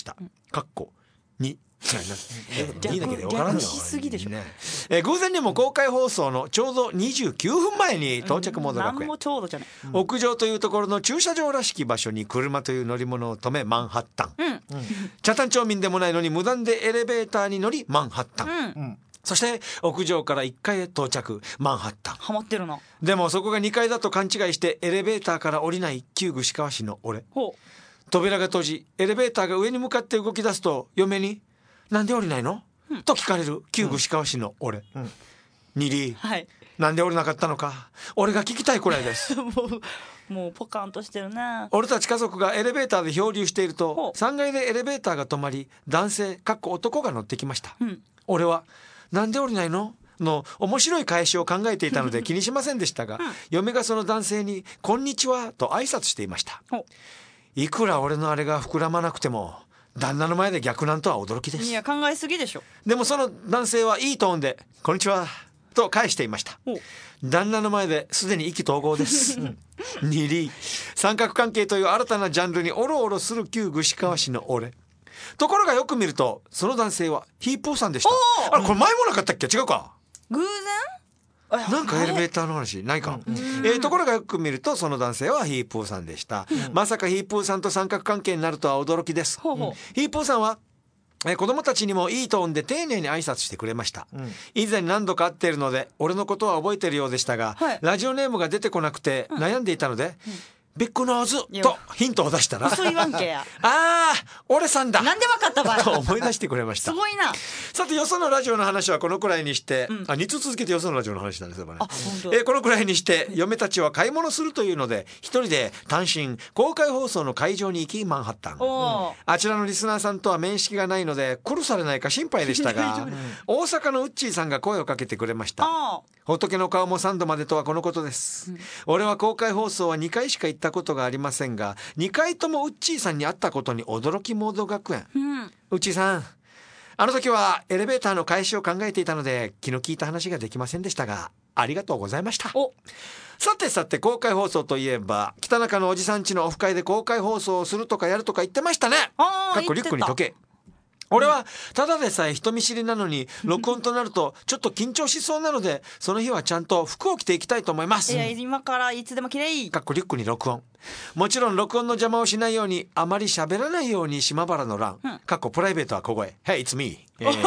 A: 。2いいだけで分からんの
B: しすぎでしょ、
A: 偶然にも公開放送のちょうど29分前に到着モード学園、屋上というところの駐車場らしき場所に車という乗り物を止めマンハッタン、茶炭町民でもないのに無断でエレベーターに乗りマンハッタン、そして屋上から1階へ到着マンハッタン。
B: ハマってるな。
A: でもそこが2階だと勘違いしてエレベーターから降りない旧串川市の俺。扉が閉じエレベーターが上に向かって動き出すと嫁になんで降りないの、と聞かれる旧串川市の俺。ニリー、なんで降りなかったのか俺が聞きたいくらいです
B: もうポカンとしてるな。
A: 俺たち家族がエレベーターで漂流していると3階でエレベーターが止まり男性男が乗ってきました。俺はなんで降りないのの面白い返しを考えていたので気にしませんでしたが、嫁がその男性にこんにちはと挨拶していました。いくら俺のあれが膨らまなくても旦那の前で逆なんとは驚きです。
B: いや考えすぎでしょ。
A: でもその男性はいいトーンでこんにちはと返していました。旦那の前ですでに意気投合です二里三角関係という新たなジャンルにおろおろする旧串川市の俺。ところがよく見るとその男性はヒープーさんでした。あれこれ前もなかったっけ、違うか、
B: 偶然
A: なんかエレベーターの話ないか、ところがよく見るとその男性はヒープーさんでした。まさかヒープーさんと三角関係になるとは驚きです。ヒープーさんは子供たちにもいいトーンで丁寧に挨拶してくれました。以前何度か会っているので俺のことは覚えているようでしたが、ラジオネームが出てこなくて悩んでいたので、ビッグノーズとヒントを出したら
B: そう言わんけや
A: あ俺さんだ
B: なんでわかったば
A: と思い出してくれました。
B: すごいな。
A: さてよそのラジオの話はこのくらいにして、2つ続けてよそのラジオの話なんですよね。このくらいにして嫁たちは買い物するというので一人で単身公開放送の会場に行きマンハッタン、あちらのリスナーさんとは面識がないので苦労されないか心配でしたが大阪のウッチーさんが声をかけてくれました。仏の顔も3度までとはこのことです、俺は公開放送は2回しか行ったことがありませんが2回ともウッチーさんに会ったことに驚きモード学園、ウッチーさんあの時はエレベーターの返しを考えていたので気の利いた話ができませんでしたがありがとうございました。さて公開放送といえば北中のおじさん家のオフ会で公開放送をするとかやるとか言ってましたね。かっこリュックに時計。俺はただでさえ人見知りなのに録音となるとちょっと緊張しそうなのでその日はちゃんと服を着ていきたいと思います。
B: いや今からいつでも着れい。
A: かっこリュックに録音。もちろん録音の邪魔をしないようにあまり喋らないように島原の欄、かっこプライベートは小声 Hey it's me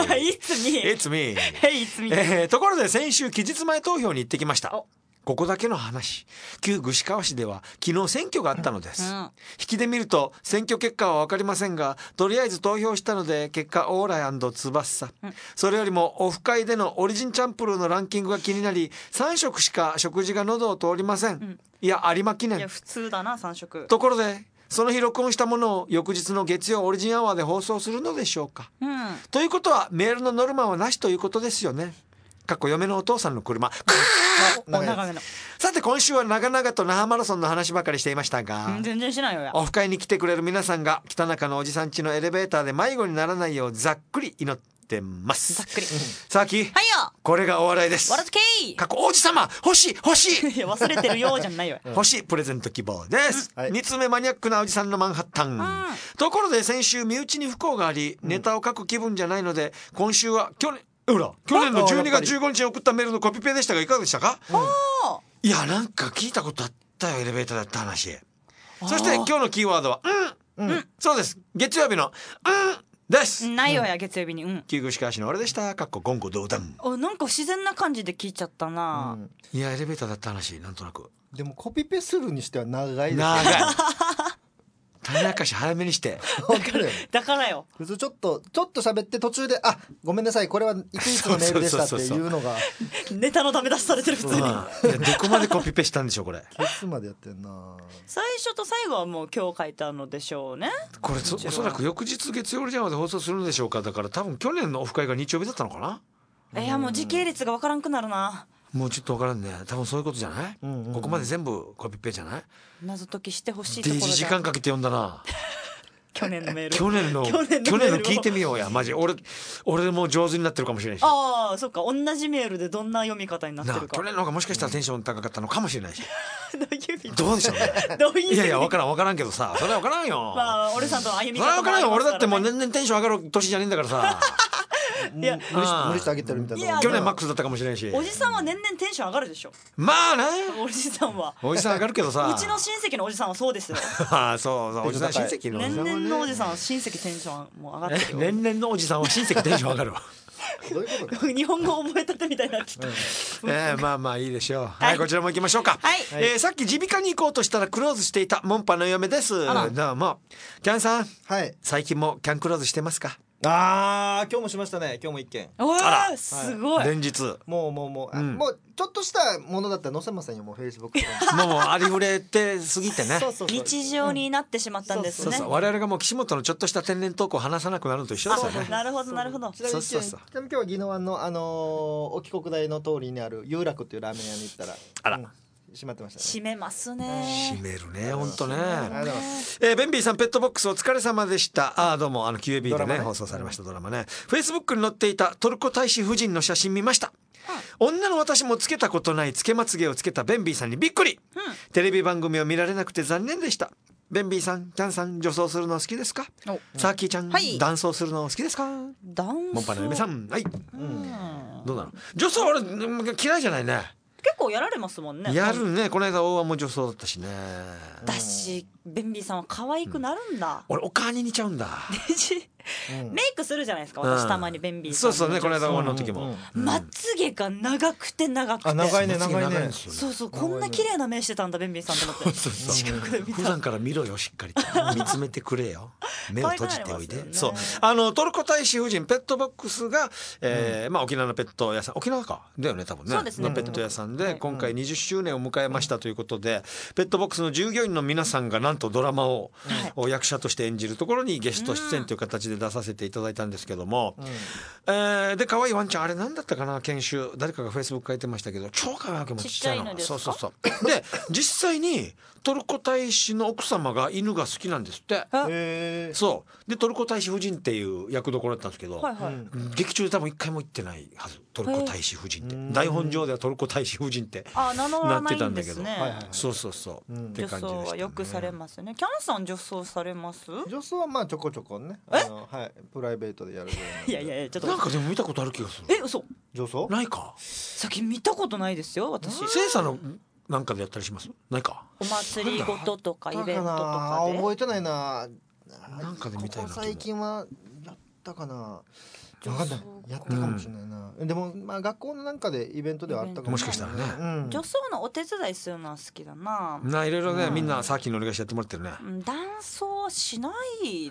B: It's me
A: ところで先週期日前投票に行ってきました。ここだけの話、旧串川市では昨日選挙があったのです、引きで見ると選挙結果は分かりませんがとりあえず投票したので結果オーライ&翼、それよりもオフ会でのオリジンチャンプルーのランキングが気になり3食しか食事が喉を通りません、いや有馬記念。
B: いや普通だな3食。
A: ところでその日録音したものを翌日の月曜オリジンアワーで放送するのでしょうか、ということはメールのノルマはなしということですよね。かっこ嫁のお父さんの車。さて今週は長々と那覇マラソンの話ばかりしていましたが、
B: 全然しないよや。
A: オフ会に来てくれる皆さんが北中のおじさん家のエレベーターで迷子にならないようざっくり祈ってます。
B: ざっくり。
A: さあき、はいよ、これがお笑いです。
B: 笑っとけい。
A: かっこ王子様欲しい
B: 忘れてるようじゃないよ
A: 欲しいプレゼント希望です、2つ目マニアックなおじさんのマンハッタン、ところで先週身内に不幸がありネタを書く気分じゃないので今週は去年の12月15日に送ったメールのコピペでしたがいかがでしたか。いやなんか聞いたことあったよエレベーターだった話。そして今日のキーワードはそうです、月曜日のです。
B: ないよや月曜日に
A: 旧串川市の俺でした。かっこ言語道断。
B: なんか自然な感じで聞いちゃったな、
A: いやエレベーターだった話なんとなく。
C: でもコピペするにしては長いですね。
A: 長い種明かし早めにして
B: だからよ
C: 普通ちょっと喋って途中でごめんなさいこれはいついつのメールでしたっていうのが
B: ネタのダメ出しされてる普通に、
A: どこまでコピペしたんでしょうこれ。
C: 消すまでやってんな。
B: 最初と最後はもう今日書いたのでしょうね。
A: これおそらく翌日月曜日まで放送するんでしょうか。だから多分去年のオフ会が日曜日だったのかな。
B: いやもう時系列が分からんくなるな。
A: もうちょっと分からんね。多分そういうことじゃない、ここまで全部コピペじゃない。
B: 謎解きしてほしいところ
A: デイジ時間かけて読んだな
B: 去年のメール
A: 去年の聞いてみようやマジ。俺もう上手になってるかもしれないし。
B: ああそっか同じメールでどんな読み方になってるか。
A: 去年の方がもしかしたらテンション高かったのかもしれないし
B: どういう意味
A: どうでしょうね
B: どういう意味。
A: いや分からんけどさそれは分からんよ。
B: まあ俺さんとの歩み
A: それは分からんよ。俺だってもう
B: ね
A: 年々テンション上がる年じゃねえんだからさ
B: いや
C: 無理してあげてるみたいな。
A: 去年マックスだったかもしれないし。
B: おじさんは年々テンション上がるでしょ。
A: まあね
B: おじさんは
A: おじさん上がるけどさ
B: うちの親戚のおじさんはそうですよ
A: そうおじさん親戚のおじ
B: 年
A: さんはね
B: 々のおじさんは親戚テンションもう上がってるよ
A: 年々のおじさんは親戚テンション上がるわ
C: どういうこと
B: 日本語覚えたてみたいになってきた、
A: まあいいでしょう。はい、こちらも行きましょうか。
B: はい
A: さっき耳鼻科に行こうとしたらクローズしていたモンパの嫁です。どうもキャンさん、
C: はい。
A: 最近もキャンクローズしてますか。
C: 今日もしましたね。今日も一件。
B: わあすごい、
A: 連日
C: もうちょっとしたものだったら載せませんよ。もうフェイスブックとか
A: もうありふれてすぎてね。
C: そう
B: 日常になってしまったんですね。
A: そう我々がもう岸本のちょっとした天然トークを話さなくなるのと一緒ですよね。
B: なるほどなるほど。
C: ちなみに
A: そう
C: 今日は宜野湾の沖国大の通りにある有楽っていうラーメン屋に行ったら閉まってましたね。
B: 閉めますね。
A: 閉めるね本当ね。
C: ありがとうございます
A: ベンビーさんペットボックスお疲れ様でした。どうもQAB でね放送されましたドラマね。フェイスブックに載っていたトルコ大使夫人の写真見ました。女の私もつけたことないつけまつげをつけたベンビーさんにびっくり、テレビ番組を見られなくて残念でした。ベンビーさんキャンさん女装するの好きですか。サーキーちゃん、男装するの好きですか。モンパの嫁さんはい、どうなの女装。俺嫌いじゃないね。
B: 結構やられますもんね。
A: やるね。この間大和も女装だったしね。
B: だしベンビーさんは可愛くなるんだ、
A: 俺お母に似ちゃうんだ
B: メイクするじゃないですか私たまにベンビーさん。
A: そうねこの間大和の時も
B: まつげが長くて長くて
C: 長いね
B: そうこんな綺麗な目してたんだベンビーさんと思って近くで見た。
A: 普段から見ろよしっかりと見つめてくれよ目を閉じておいで、そうトルコ大使夫人ペットボックスが沖縄のペット屋さん沖縄かだよね多分ねのペット屋さんで今回20周年を迎えましたということでペットボックスの従業員の皆さんがなんとドラマを役者として演じるところにゲスト出演という形で出させていただいたんですけども、で可愛いワンちゃんあれ何だったかな研修誰かがフェイスブック書いてましたけど超可愛いわけもちっちゃいのそうで実際にトルコ大使の奥様が犬が好きなんですって。そうでトルコ大使夫人っていう役どころだったんですけど、劇中で多分一回も行ってないはず。トルコ大使夫人って台本上ではトルコ大使夫人ってなってたんだけど、そうって感じでしたね。
B: 女装はよくされますね。キャンさん女装されます？
C: 女装はまあちょこちょこねプライベートでやるぐらい。
B: いやちょっと
A: なんかでも見たことある気がする。
B: 嘘？
C: 女装
A: ないか。
B: 先見たことないですよ私。
A: 聖査のなんかでやったりします？ないか。
B: お祭りごととかイベントとかで。
C: 覚えてないな。
A: なんかで見たいな。
C: 最近はやったかな。分かんない。やったかもしれないな。でもまあ学校のなんかでイベントではあったかもしれない。
A: もしかしたらね。
B: 女装のお手伝いするのは好きだな。
A: いろいろねみんなさっきのお願いしやってもらってるね。
B: 男装しない。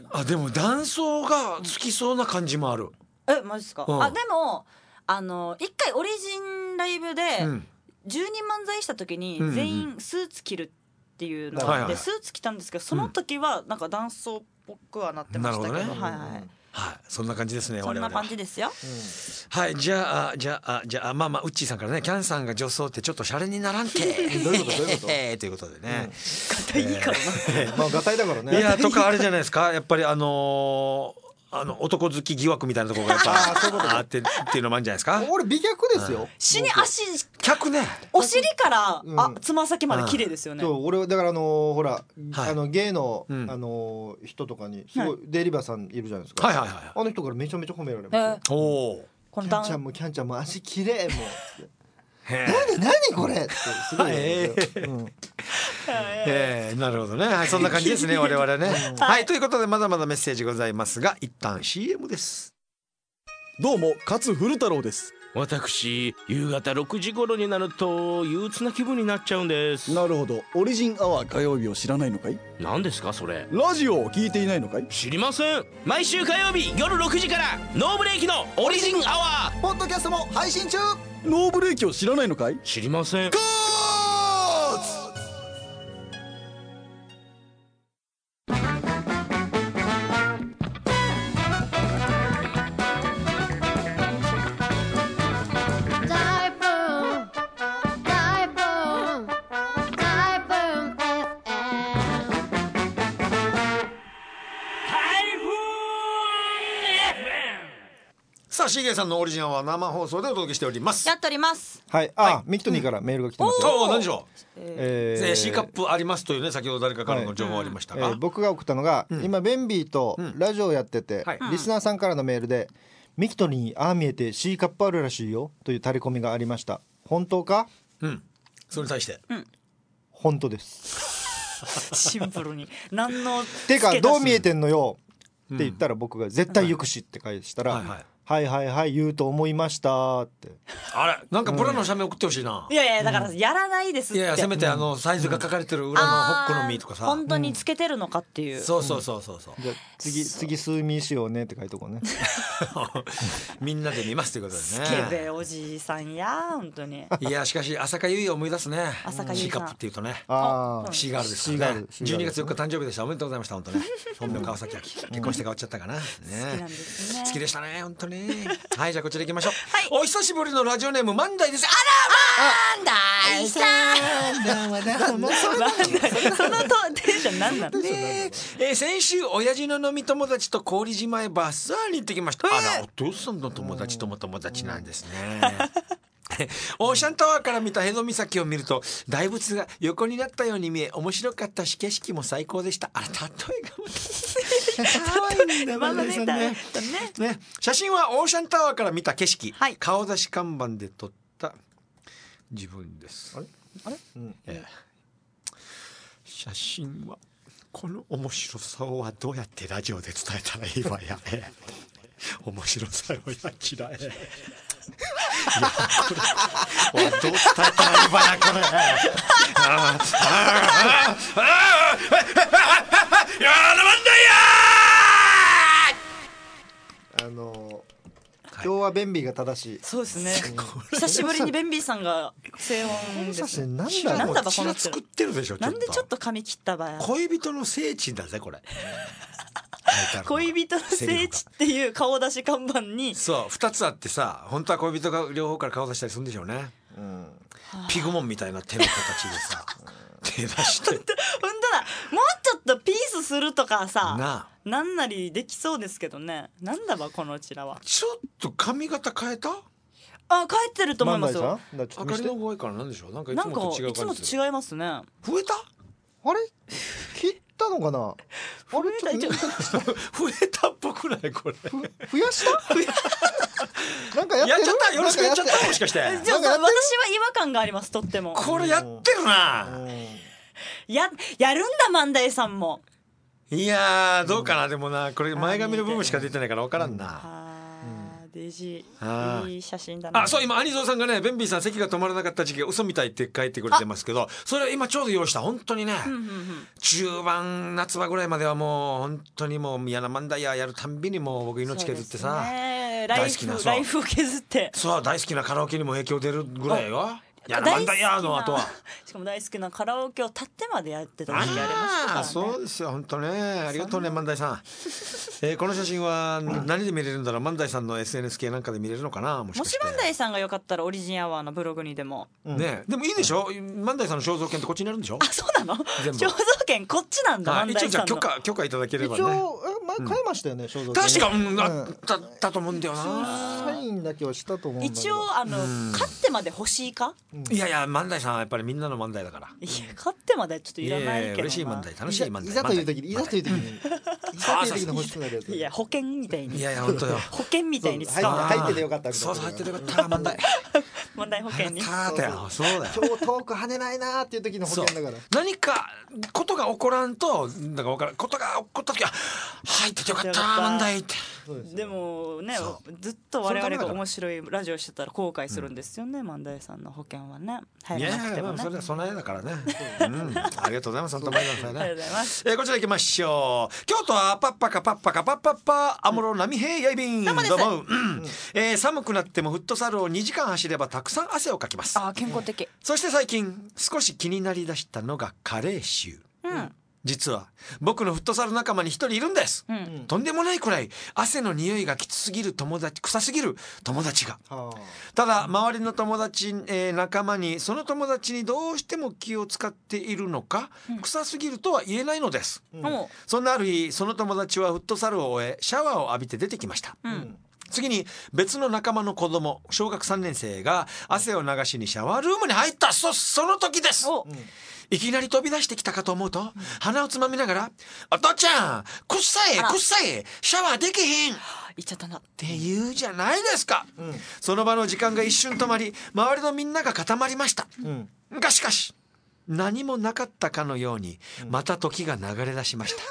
A: でも男装が好きそうな感じもある。
B: マジですか。でも一回オリジンライブで10人漫才した時に全員スーツ着るっていうのでスーツ着たんですけどその時はなんか男装っぽくはなってましたけど、
A: そんな感じですね。
B: そんな感じですよ。
A: はいじゃあまあウッチーさんからねキャンさんが女装ってちょっとシャレにならんて
C: どういうこと
A: ということでね。
B: ガタイいいからな。
C: まあガタイだからね。
A: いやとかあれじゃないですかやっぱり男好き疑惑みたいなところがやっぱあってっていうのもあるんじゃないですか。
C: 俺美脚ですよ。
B: 死に足
A: 脚ね。
B: お尻からつま先まで綺麗ですよね。
C: 俺だからほらゲイの人とかにすごいデリバーさんいるじゃないですか。あの人からめちゃめちゃ褒められます。キャンちゃんも足綺麗もう。何これってすごい。
A: なるほどね。そんな感じですね我々ね。はいということでまだまだメッセージございますが一旦 CM です。
F: どうも勝古太郎です。 私夕方6時頃になると憂鬱な気分になっちゃうんです。
G: なるほど。オリジンアワー火曜日を知らないのかい？
F: 何ですかそれ？
G: ラジオを聞いていないのかい？
F: 知りません。毎週火曜日夜6時からノーブレーキのオリジンアワー
G: ポッドキャストも配信中。ノーブレーキを知らないのかい？
F: 知りません。
A: さあ、しげさんのオリジナルは生放送でお届けしております。
B: やっております。
C: はい。ミキトニーからメールが来てますよ。
A: おお、何でしょう。C カップありますというね、先ほど誰かからの情報ありましたが、
C: 僕が送ったのが、今ベンビーとラジオやってて、リスナーさんからのメールで、ミキトニー見えて C カップあるらしいよというタレコミがありました。本当か？
A: それに対して、
C: 本当です。
B: シンプルに何の
C: てかどう見えてんのよって言ったら、僕が絶対行くしって返したら、はいはいはい言うと思いましたって。
A: あれ、なんかブラの写メ送ってほしいな。
B: いやいや、だからやらないですって。
A: いやいや、せめてサイズが書かれてる裏のホックの実とかさ、
B: 本当につけてるのかっていう。
A: そう。じゃあ
C: 次数ミしようねって書いとこうね。
A: みんなで見ますということでね。
B: スケベおじいさんや本当に。
A: いや、しかし浅香唯を思い出すね。
B: 浅香唯さん。
A: C カップっていうとね。C ガールですからね。12月4日誕生日でした。おめでとうございました本当ね。本名川崎明、結婚して変わっちゃったかな。ね。
B: 好きなんですね。
A: 好きでしたね本当に。はい、じゃあこちら行きましょう。お久しぶりのラジオネーム万代です。あら、万代さん。
B: そのテンション何なの？
A: 先週親父の飲み友達と郡島へバスツアーに行ってきました。あら、お父さんの友達とも友達なんですね。オーシャンタワーから見た辺戸岬を見ると大仏が横になったように見え面白かったし、景色も最高でした。あら、例えが可愛いんだ万代さんね。写真はオーシャンタワーから見た景色、顔出し看板で撮った自分です。あれ、写真はこの面白さはどうやってラジオで伝えたらいいわや。面白さをやきらえ。いや、これどう伝えたらいいわやこれ。
C: 今日はベンビーが正しい。
B: そうですね。久しぶりにベンビーさんが正音です。
A: なんだこの作ってるでしょ。
B: なんでちょっと髪切った場合。
A: 恋人の聖地だぜこれ。
B: 恋人の聖地っていう顔出し看板に
A: そう2つあってさ、本当は恋人が両方から顔出したりするんでしょうね。ピグモンみたいな手の形でさ手出して
B: 本当だ。もうちょっとピースするとかさなんなりできそうですけどね。なんだばこのちらは。
A: ちょっと髪型変えた？
B: 変えてると思いますよ。
A: 明かりの具合からなんでしょう。なんかいつもと違う感じ。
B: いつもと違いますね。
A: 増えた？
C: あれ切ったのかな。
A: 増えたっぽくないこれ。
C: 増やした？なんかやっちゃった。
A: よろしくやっちゃったもしかして。
B: 私は違和感があります。とっても
A: これやってるな。
B: やるんだ万代さんも。
A: いやどうかな。でもなこれ前髪の部分しか出てないから分からんな。
B: デジいい写真だな。
A: そう、今アニゾーさんがね、ベンビーさん席が止まらなかった時期が嘘みたいって書いてくれてますけど、それ今ちょうど用意した。本当にね、中盤夏場ぐらいまではもう本当にもう宮名万代やるたんびにもう僕命削ってさ、
B: 大好きなライフを削って、
A: そう大好きなカラオケにも影響出るぐらいよ。やらまんだやの後は
B: しかも大好きなカラオケを立ってまでやってた時期ありましたからね。
A: そうですよ本当ね。ありがとうね万代さん。この写真は何で見れるんだろう。万代さんの SNS 系なんかで見れるのかな。もし
B: 万代さんがよかったらオリジンアワーのブログにでも
A: ね。でもいいでしょ。万代さんの肖像権ってこっちになるんでしょ。
B: そうなの。肖像権こっちなんだ。
A: 一応じゃあ許可いただければね。
C: 一応変えましたよね肖像権。
A: 確かあったと思うんだよな。
C: サインだけはしたと思うんだけど。
B: 一応勝ってまで欲しいか。
A: いや万代さんはやっぱりみんなの万代だから。
B: いや勝ってまでちょっといらないけど。
A: 嬉しい万代楽しい万代。
C: いざという時に欲しくなるやつ。
B: いや保険みたいに。
A: いや本当よ。
B: 保険みたいに使う。
C: 入っててよかった。
A: そう入っててよかった万代。
B: 万代保険に。
A: そうだよ。
C: 今日遠く跳ねないなーっていう時の保険だから。
A: 何かことが起こらんとだから分からん。ことが起こった時は入っててよかった万代って。
B: でもねずっと我々が面白いラジオしてたら後悔するんですよね、万代さんの保険はね入らなくてもね。
A: それは備えだからね、ありがとうございます。本当参りなさいね。
B: ありがとうございます。
A: こちら行きましょう。京都はパッパカパッパカパッパッパアモロ波平やいびんどうも、寒くなってもフットサルを2時間走ればたくさん汗をかきます。
B: 健康的。
A: そして最近少し気になりだしたのが加齢臭。実は僕のフットサル仲間に一人いるんです、とんでもないくらい汗の匂いがきつすぎる友達、臭すぎる友達が。ただ周りの友達、仲間にその友達にどうしても気を使っているのか、臭すぎるとは言えないのです、そんなある日、その友達はフットサルを終えシャワーを浴びて出てきました、次に別の仲間の子供、小学3年生が汗を流しにシャワールームに入った。その時です。いきなり飛び出してきたかと思うと、鼻をつまみながら、お父ちゃん、くっさい、シャワーできへん。
B: 言っちゃったな。
A: って言うじゃないですか。その場の時間が一瞬止まり、周りのみんなが固まりました。がしかし、何もなかったかのように、また時が流れ出しました。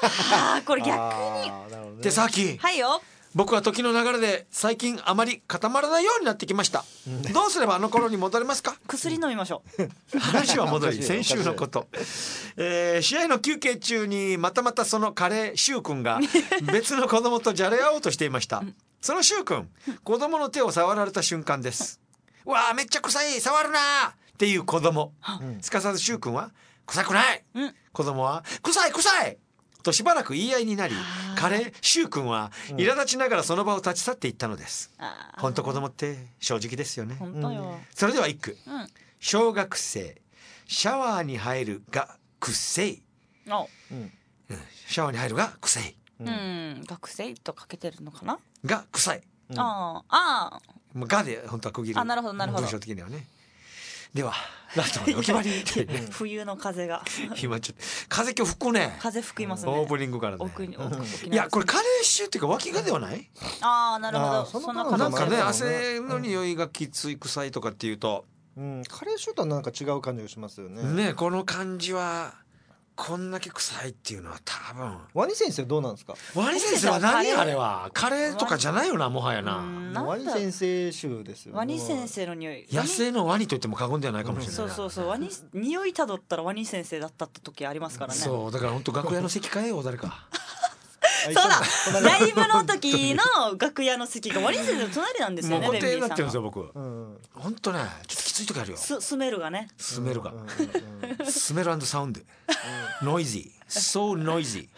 B: これ逆に。
A: で、さっき。
B: はいよ。
A: 僕は時の流れで最近あまり固まらないようになってきました。どうすればあの頃に戻れますか？
B: 薬飲みましょう。
A: 話は戻り、先週のこと、試合の休憩中にまたそのカレーシュウ君が別の子供とじゃれ合おうとしていました。そのシュウ君、子供の手を触られた瞬間です。うわー、めっちゃ臭い、触るなっていう子供、すかさずシュウ君は臭くない、子供は臭いとしばらく言い合いになり、彼シュウ君は苛立ちながらその場を立ち去っていったのです。本当子供って正直ですよね。
B: 本当よ。
A: それでは一句、小学生シャワーに入るがくっせい、シャワーに入るがくせい、
B: 学生とかけてるのかな、
A: が臭い、がで本当は区切る。
B: なるほど文
A: 章的にはね。ではラストまでお決まり
B: 冬の風が
A: 今ちょっと風今日吹くね。
B: 風吹きますね、
A: オープニングからね。
B: い
A: やこれ加齢臭っていうか脇がではない？
B: なるほど。そんな
A: なんかね、汗の匂いがきつい臭いとかっていうと、
C: 加齢臭とはなんか違う感じがしますよね。
A: ね、この感じはこんだけ臭いっていうのは多分。
C: ワニ先生どうなんですか？
A: ワニ先生は何あれはカレーとかじゃないよな、もはやな。
C: ワニ先生臭ですよね。
B: ワニ先生の匂い。
A: 野生のワニと言っても過言ではないかもしれない。
B: そうワニ匂いたどったらワニ先生だったって時ありますからね。
A: そうだから本当楽屋の席変えよう誰か。
B: そうだ、ライブの時の楽屋の席がワニ先生の隣なんですよね。
A: もう固定になってるんですよ僕。本当ね、ちょっときつい時あるよ。
B: スメルがね。
A: スメルサウンド、ノイジー、so noisy。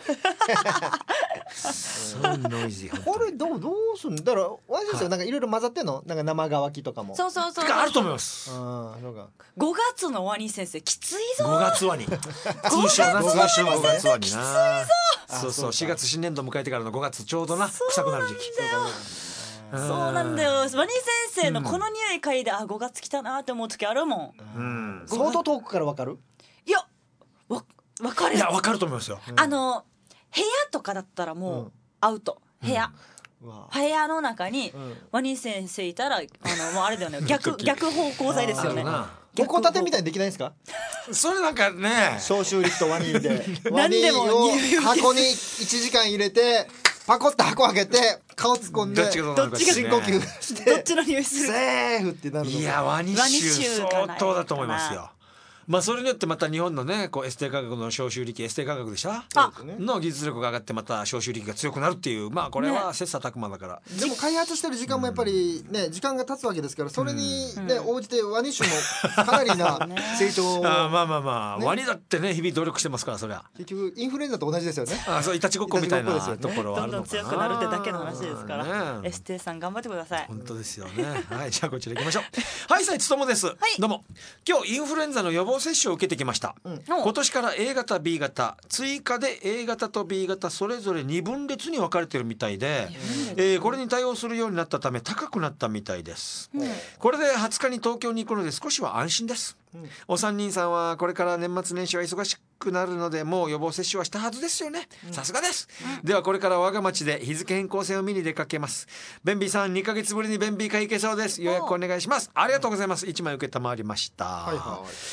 C: これどうすんだからワニ先生なんかいろいろ混ざってんの？なんか生乾きとかも。
B: そう
A: あると思います。
B: 5月のワニ先生きついぞ。
A: 5月ワニ。通称な5月ワニな。そう4月新年度迎えてからの5月ちょうどな臭くなる時期。
B: そうなんだよ。ワニ先生のこの匂い嗅いで5月来たなって思う時あるも
C: ん。相当遠くからわかる？
B: いやわかる。
A: いやわかると思いますよ。
B: 部屋とかだったらもうアウト。部屋の中にワニ先生いたらもうあれだよね。逆方向剤ですよね。
C: ホコタテみたいにできないですか？
A: それなんかね、
C: 消臭力とワニでワニを箱に1時間入れてパコッと箱開けて顔突っ込んで深呼吸して
B: どっちの匂いする？
C: セーフってなるの。
A: いやワニ臭相当だと思いますよ。まあそれによってまた日本のねこうエステ化学の消臭力、エステ化学でしたの技術力が上がってまた消臭力が強くなるっていう、まあこれは切磋琢磨だから。
C: でも開発してる時間もやっぱりね時間が経つわけですから、それにね応じてワニ種もかなりな成長を
A: まあワニだってね日々努力してますから。そりゃ
C: 結局インフルエンザと同じですよね。
A: そういたちごっこみたいなところはあるのかな。
B: どんどん強くなるってだけの話ですから、エステさん頑張ってください。
A: 本当ですよね。はい、じゃあこちら行きましょう。はい、さいつともです。どうも。今日インフルエンザの予防接種を受けてきました。今年から A 型 B 型追加で A 型と B 型それぞれ2分列に分かれてるみたいで、これに対応するようになったため高くなったみたいです。これで20日に東京に行くので少しは安心です。お三人さんはこれから年末年始は忙しくなるのでもう予防接種はしたはずですよね。さすがです。ではこれから我が町で日付変更線を見に出かけます。ベンビーさん2ヶ月ぶりにベンビー会行けそうです。予約お願いします。ありがとうございます。1枚受けたまわりました。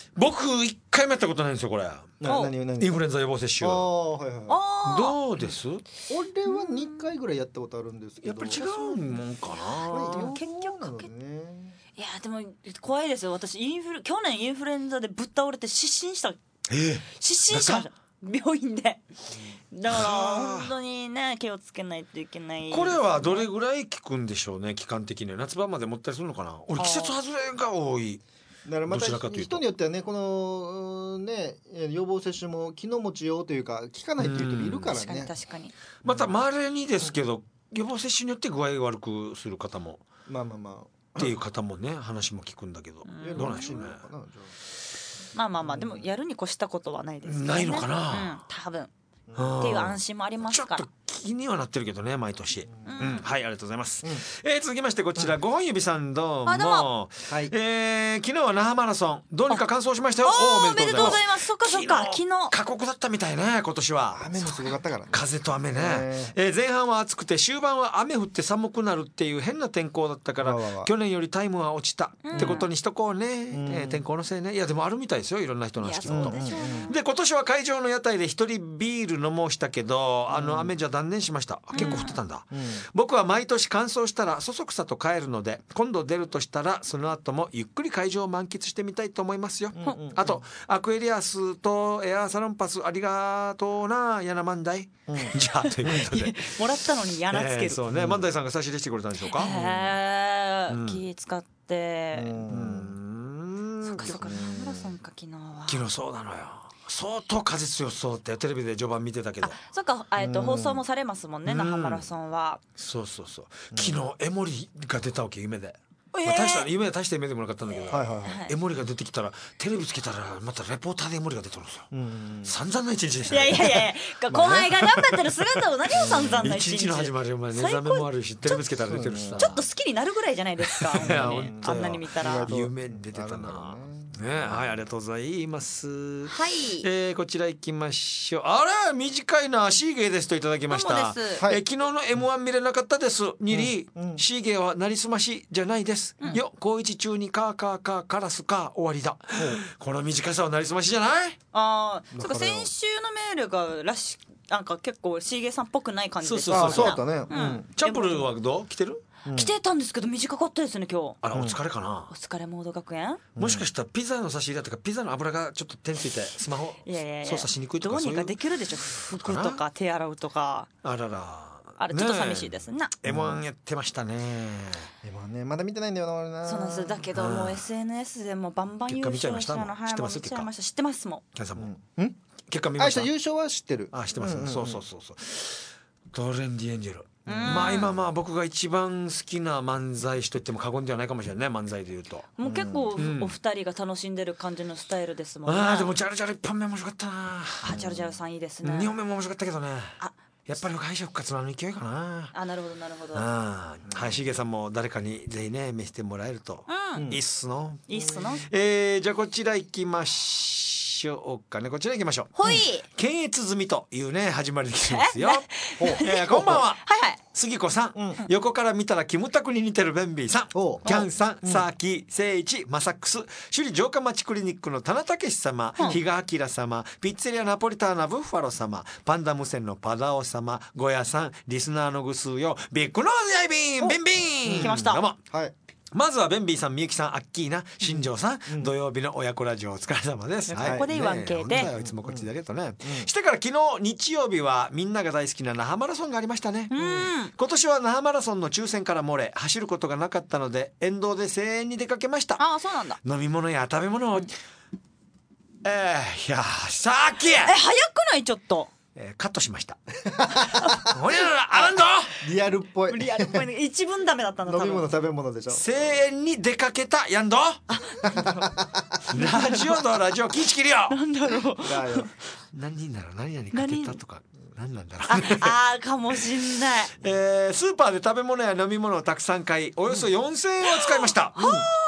A: 僕1回もやったことないんですよこれ。
C: 何
A: インフルエンザ予防接種。どうです？
C: 俺は2回ぐらいやったことあるんですけど、
A: やっぱり違うもんかな。
B: 結局いやでも怖いですよ。私去年インフルエンザでぶっ倒れて失神した。失神しました病院で。だから本当にね気をつけないといけない。
A: これはどれぐらい効くんでしょうね期間的には。夏場まで持ったりするのかな。俺季節外れが多い。
C: だからまた人によってはねこのね予防接種も気の持ちようというか効かないっていう人もいるからね。
B: 確かに
A: また稀にですけど予防接種によって具合悪くする方もっていう方もね話も聞くんだけどどうなんでしょうね。
B: まあでもやるに越したことはないですけどね。
A: ないのかな、
B: 多分っていう安心もありますから。
A: ちょっと気にはなってるけどね毎年。はいありがとうございます。続きましてこちら5本指さんどうも。昨日は那覇マラソンどうにか完走しましたよ。
B: おめでとうございます。そっか昨日
A: 過酷だったみたいね今年は。
C: 雨もすごかったから
A: 風と雨ね。前半は暑くて終盤は雨降って寒くなるっていう変な天候だったから去年よりタイムは落ちたってことにしとこうね。天候のせいね。いやでもあるみたいですよいろんな人の話聞くと。で今年は会場の屋台で一人ビール飲もうしたけど雨じゃ断念しました。結構降ってたんだ。僕は毎年乾燥したらそそくさと帰るので今度出るとしたらその後もゆっくり会場を満喫してみたいと思いますよ。あとアクエリアスとエアーサロンパスありがとうなヤナマンダイ。じゃあということで
B: もらったのにヤナつける。
A: そうねマンダイさんが差し入れしてくれたんでしょうか。
B: 気使ってそっか那覇マラソンか
A: 昨日そうなのよ。相当風強そうってテレビで序盤見てたけど。
B: そっか放送もされますもんね那覇マラソンは。
A: そう昨日江森が出たわけ夢で。夢は大した夢でもなかったんだけど江森が出てきたらテレビつけたらまたレポーターで江森が出てるんですよ。散々な一日でしたね。
B: いや後輩が頑張ってる姿を何を散々な一日。
A: 一日の始まり目覚めもあるしテレビつけたら出てるしさ。
B: ちょっと好きになるぐらいじゃないですか。あんなに見たら
A: 夢に出てたな。はいありがとうございます。
B: はい
A: こちら行きましょう。あら短いなシーゲーですといただきました。昨日の M1 見れなかったですにりシーゲーはなりすましじゃないですよ。高一中にカーカラスか終わりだ。この短さはなりすましじゃない。
B: そっか先週のメールがなんか結構シーゲーさんっぽくない感じでした
C: ね。そうだったね。
A: チャンプルはどう来てる？
B: 来てたんですけど短かったですね今日。
A: あらお疲れかな。
B: お疲れモード学園。
A: もしかしたらピザの差し入れとかピザの油がちょっと手についてスマホ操作しにくいとか
B: どうにかできるでしょ。服とか手洗うとか。
A: あらら
B: あれちょっと寂しいですね。
A: M1 やってましたね。
C: M1 ねまだ見てないんだよな俺な。
B: そうなんですだけどもう SNS でもバンバン優勝したの
A: 知ってます？
B: 知ってますもん。
A: キャンさんも結果見ました。
C: 優勝は知ってる。
A: 知ってます。そうトレンディエンジェル。今僕が一番好きな漫才師と言っても過言ではないかもしれないね。漫才でいうと
B: もう結構お二人が楽しんでる感じのスタイルですもんね。
A: でもジャルジャル1本目面白かったな。
B: ジャルジャルさんいいですね。
A: 2本目も面白かったけどね。やっぱり敗者復活の勢いかな。
B: なるほど。
A: はいしげさんも誰かにぜひね見せてもらえるといいっすの。じゃあこちら行きましょうかね。こちら行きましょう。検閲済みというね始まりできてますよ。こんばんは。杉子さん、横から見たらキムタクに似てるベンビーさん、キャンさん、サーキー、セイチ、マサックス、首里城下町クリニックの田中武様、比嘉明様、ピッツェリアナポリターナブッファロ様、パンダ無線のパダオ様、ゴヤさん、リスナーのグスーよ、ビッグノーズヤイビン、ビンビン。
B: 来ました。
A: どうも。まずはベンビーさん、みゆきさん、アッキーナ、新庄さん、土曜日の親子ラジオお疲れ様です。
B: ここで言わんけで、
A: いつもこっちでありがとうね。してから昨日日曜日はみんなが大好きな那覇マラソンがありましたね。今年は那覇マラソンの抽選から漏れ走ることがなかったので沿道で声援に出かけました。
B: そうなんだ。
A: 飲み物や食べ物をいやさっき
B: 早くないちょっと。
A: カットしました。ほにゃららあらんぞ。
C: リアルっぽい。
B: 一文ダメだったんだ。
C: 飲み物食べ物でしょ。
A: 声援に出かけたやんど。ラジオのラジオキーチキリよ。
B: なんだろう。
A: 何だろう何々かけたとか。何なんだろう。
B: かもしんない。
A: スーパーで食べ物や飲み物をたくさん買いおよそ4000円を使いました。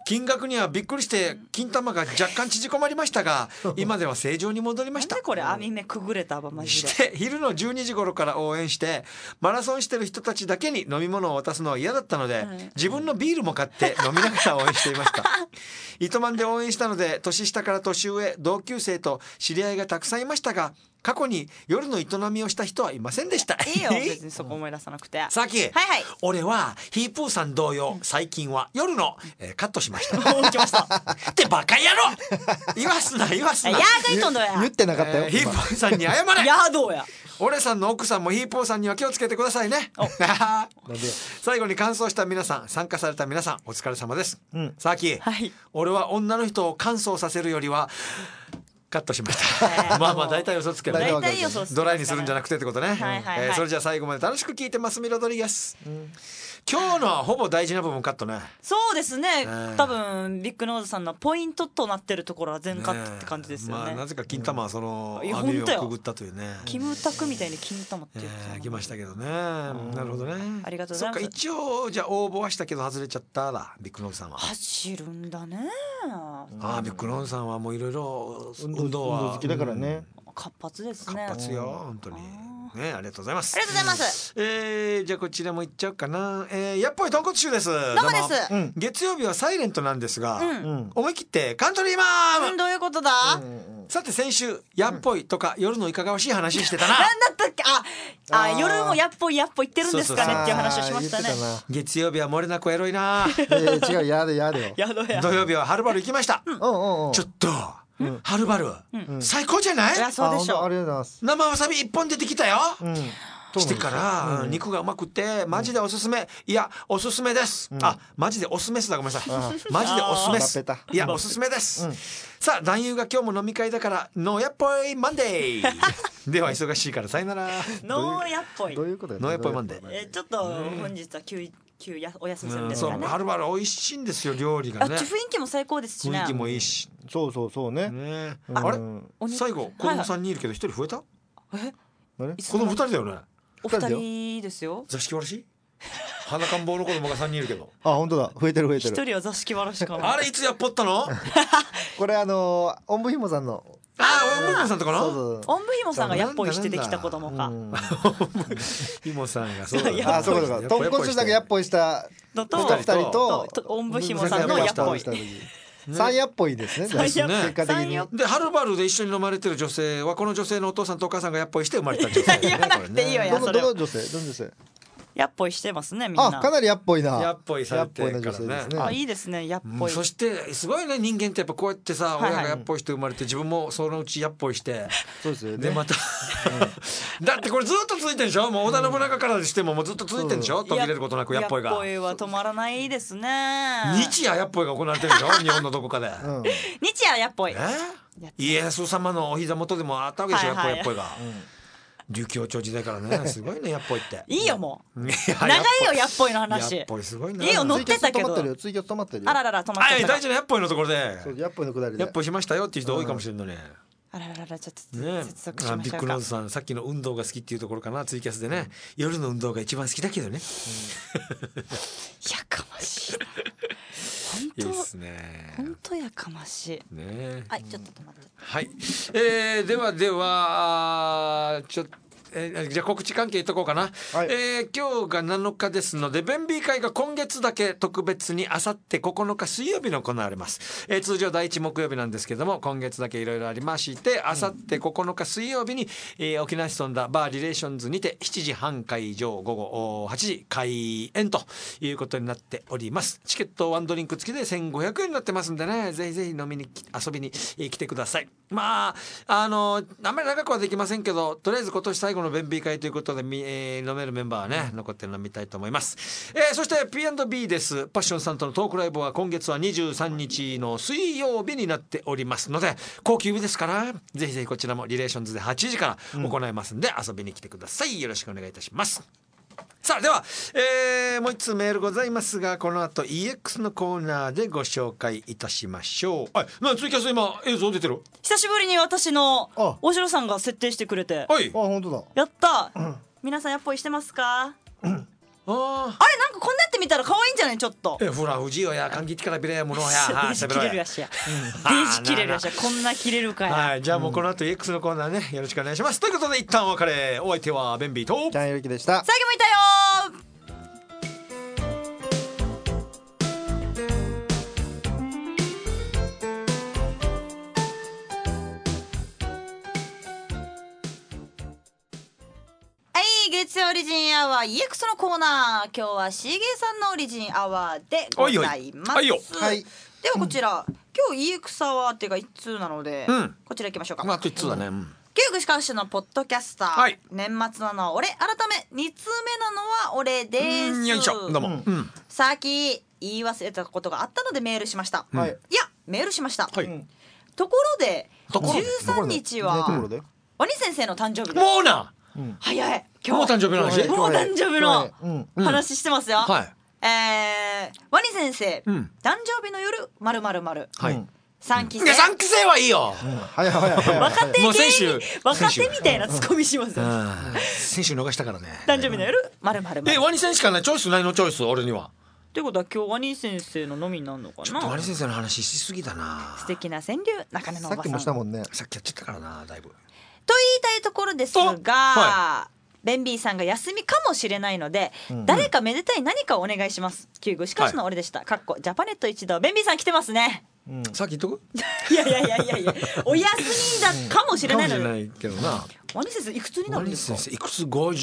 A: 金額にはびっくりして金玉が若干縮こまりましたが今では正常に戻りました。
B: なんでこれ網目くぐれたばマジで。
A: して昼の12時頃から応援してマラソンしてる人たちだけに飲み物を渡すのは嫌だったので、自分のビールも買って飲みながら応援していました。糸満で応援したので年下から年上同級生と知り合いがたくさんいましたが、過去に夜の営みをした人はいませんでした。
B: いいよ別にそこ思い出さなくて。
A: さっき、
B: はいはい、
A: 俺はヒープーさん同様最近は夜の、カットしました。
B: 来ました
A: ってバカ野郎言わすな。
B: やだいとんどや。
C: 言ってなかったよ、
A: ヒープーさんに謝れ。
B: やどうや。
A: 俺さんの奥さんもヒープーさんには気をつけてくださいね。最後に感想した皆さん、参加された皆さん、お疲れ様です。さっき、俺は女の人を乾燥させるよりはカットしました。まあまあ大体予想つけるね。ドライにするんじゃなくてってことね。それじゃあ最後まで楽しく聞いてますミロドリゲス。今日のはほぼ大事な部分カットね。
B: そうですね。多分ビッグノーズさんのポイントとなってるところは全カットって感じですよね。
A: まあなぜか金玉はその網をくぐったというね。
B: キムタクみたいに金玉って
A: 来ましたけどね。なるほどね。
B: ありがとうございます。
A: そっか、一応じゃあ応募はしたけど外れちゃっただビッグノーズさんは。
B: 走るんだね。
A: ビッグノーズさんはもういろいろ運動
C: 好きだからね。
B: 活発ですね。
A: 活発よ本当に。ね、ありがとうございます。
B: ありがとうございます。
A: じゃあこちらもいっちゃおうかな。やっぱり豚骨臭です。ど
B: うもです。
A: 月曜日はサイレントなんですが、思い切ってカントリーマーム。
B: どういうことだ。
A: さて先週やっぽいとか夜のいかがわしい話してたな。
B: なんだったっけ。夜もやっぽい言ってるんですかねっていう話をしましたね。
A: 月曜日は漏れなくエロいな。
C: 違う、やでよ。
A: 土曜日ははるばる行きました。ちょっとはるばる最高じゃない。
B: いやそうでしょ。
C: ありがとうございます。
A: 生わさび一本出てきたよ。してから肉がうまくてマジでおすすめ。いやおすすめです。マジでおすすめですだ、ごめんなさい。マジでおすすめです。いやおすすめです。さあ男優が今日も飲み会だからノーやっぽいマンデー。では忙しいからさよなら。
B: ノーやっぽい。
C: どういうことや。
A: ノーやっぽいマンデー。
B: ちょっと本日は急お休みするんですかね。
A: はるばる美味しいんですよ料理がね。
B: 雰囲気も最高ですしね。
A: 雰囲気もいいし。
C: そうね。
A: あれ最後子供3人いるけど1人増えた。子供2人だよね。
B: お二人ですよ。
A: 座敷わらし花かん坊の子供が3人いるけど。
C: 本当だ、増えてる。
B: 一人は座敷わらしかな。
A: あれいつやっぽったの。
C: これおんぶひもさんの。
A: おんぶひもさんとかな。
B: おんぶひもさんがやっぽいしてできた子供か。
A: ひもさんがそう
C: だ。そうか。豚骨だけやっぽいした2人と
B: おんぶひもさんのやっぽい。
C: 3やっぽいですね。結果的に。
A: ではるばるで一緒に飲まれてる女性はこの女性のお父さんとお母さんがやっぽいして生まれた女性。
B: 言わなくていいよや。
C: どの女性。
B: やっぽいしてますねみんな。
C: かなりやっぽいな。
A: やっぽいされてるからね。
B: いいですねやっぽい。
A: そしてすごいね人間ってやっぱこうやってさ親がやっぽいして生まれて自分もそのうちやっぽいして。
C: そうですよね。
A: でまただってこれずっと続いてるでしょ。もう織田信長からしてもずっと続いてるでしょ。途切れることなくやっぽいが。
B: やっぽいは止まらないですね。
A: 日夜やっぽいが行われてるでしょ。日本のどこかで。
B: 日夜やっぽい。
A: 家康様のお膝元でもあったわけでしょ。やっぽいが。琉球王朝時代からねすごいねやっぽいって。
B: いいよもう長いよやっぽいの話。
A: やっぽいすごいね。
B: いいよ乗ってたけど
C: ツイキャス止まってるよ。
B: あら止まってる。
A: 大事なやっぽいのところで
C: やっぽいのくだりで
A: やっぽいしましたよっていう人多いかもしれんのね。
B: あらちょっと
A: ねビッグノーズさんさっきの運動が好きっていうところかな。ツイキャスでね夜の運動が一番好きだけどね。
B: やかましい。
A: いいですね。
B: 本当やかましい。
A: ね。
B: はいちょっと止まって。
A: はい。ではちょっと。じゃあ告知関係いっとこうかな。今日が7日ですのでベンビー会が今月だけ特別にあさって9日水曜日に行われます。通常第1木曜日なんですけども今月だけいろいろありましてあさって9日水曜日に、沖縄市ソンダバーリレーションズにて7時半会場午後8時開演ということになっております。チケットワンドリンク付きで1500円になってますんでねぜひぜひ飲みに遊びに来てください。まああんまり長くはできませんけどとりあえず今年最後のベンビー会ということで、飲めるメンバーはね残って飲みたいと思います。そして P&B ですパッションさんとのトークライブは今月は23日の水曜日になっておりますので高級日ですからぜひぜひこちらもリレーションズで8時から行いますんで、遊びに来てください。よろしくお願いいたします。さあでは、もう一つメールございますがこの後 EX のコーナーでご紹介いたしましょう。ツイキャス今映像出てる。
B: 久しぶりに私の大城さんが設定してくれて。
A: はい。
C: 本当だ。
B: やった。皆さんやっぽいしてますか。 あれなんかこんなやってみたら可愛いんじゃない？ちょっと
A: ほら藤井や感激からビレやものや
B: デジ切れるやしやデジ切れるやしやこんな切れるかや。
A: はい、じゃあもうこの後 EX のコーナーねよろしくお願いします。ということで一旦お別れ。お相手はベンビーと
C: ジャンユキでした。
B: 最後もいたよー。月曜オリジンアワー EX のコーナー、今日はシーゲーさんのオリジンアワーでございます。
A: はいよ
C: はい。
B: ではこちら、今日 EX アワーっていうか1通なので、こちら行きましょうか。
A: まあ1通だね。
B: ケウグシカウシのポッドキャスター、
A: はい、
B: 年末なのは俺、改め2通目なのは俺です。
A: よいしょ、どうも。
B: さっき言い忘れたことがあったのでメールしました。いやメールしました。ところで13日はワニ先生の誕生日です。
A: もうな
B: 早い。
A: もう誕生日の話。
B: もう誕生日の話してますよ。ワニ先生、誕生日の夜〇〇〇。3期生。
A: 3期生はいいよ。
B: 若手芸人、若手みたいなツッコミしますよ。
A: 先週逃したからね。
B: 誕生日の夜〇〇〇。
A: ワニ先生しかない。チョイスないの？チョイス俺には。
B: ということは今日ワニ先生ののみになるのかな。
A: ちょっとワニ先生の話しすぎだな。
B: 素敵な川柳中根のおばさん。
C: さっきもしたもんね。
A: さっきやっちゃったからなだいぶ。
B: と言いたいところですが、ベンビーさんが休みかもしれないので、誰かめでたい何かをお願いします。旧具しかしの俺でした。かっこジャパネット一同。ベンビーさん来てますね。
A: さっき言っとく？
B: いやお休みだかもしれないので。
A: かもしれないけどな。
B: ワニ先生いくつになるんですか？
A: ワニ先生いくつ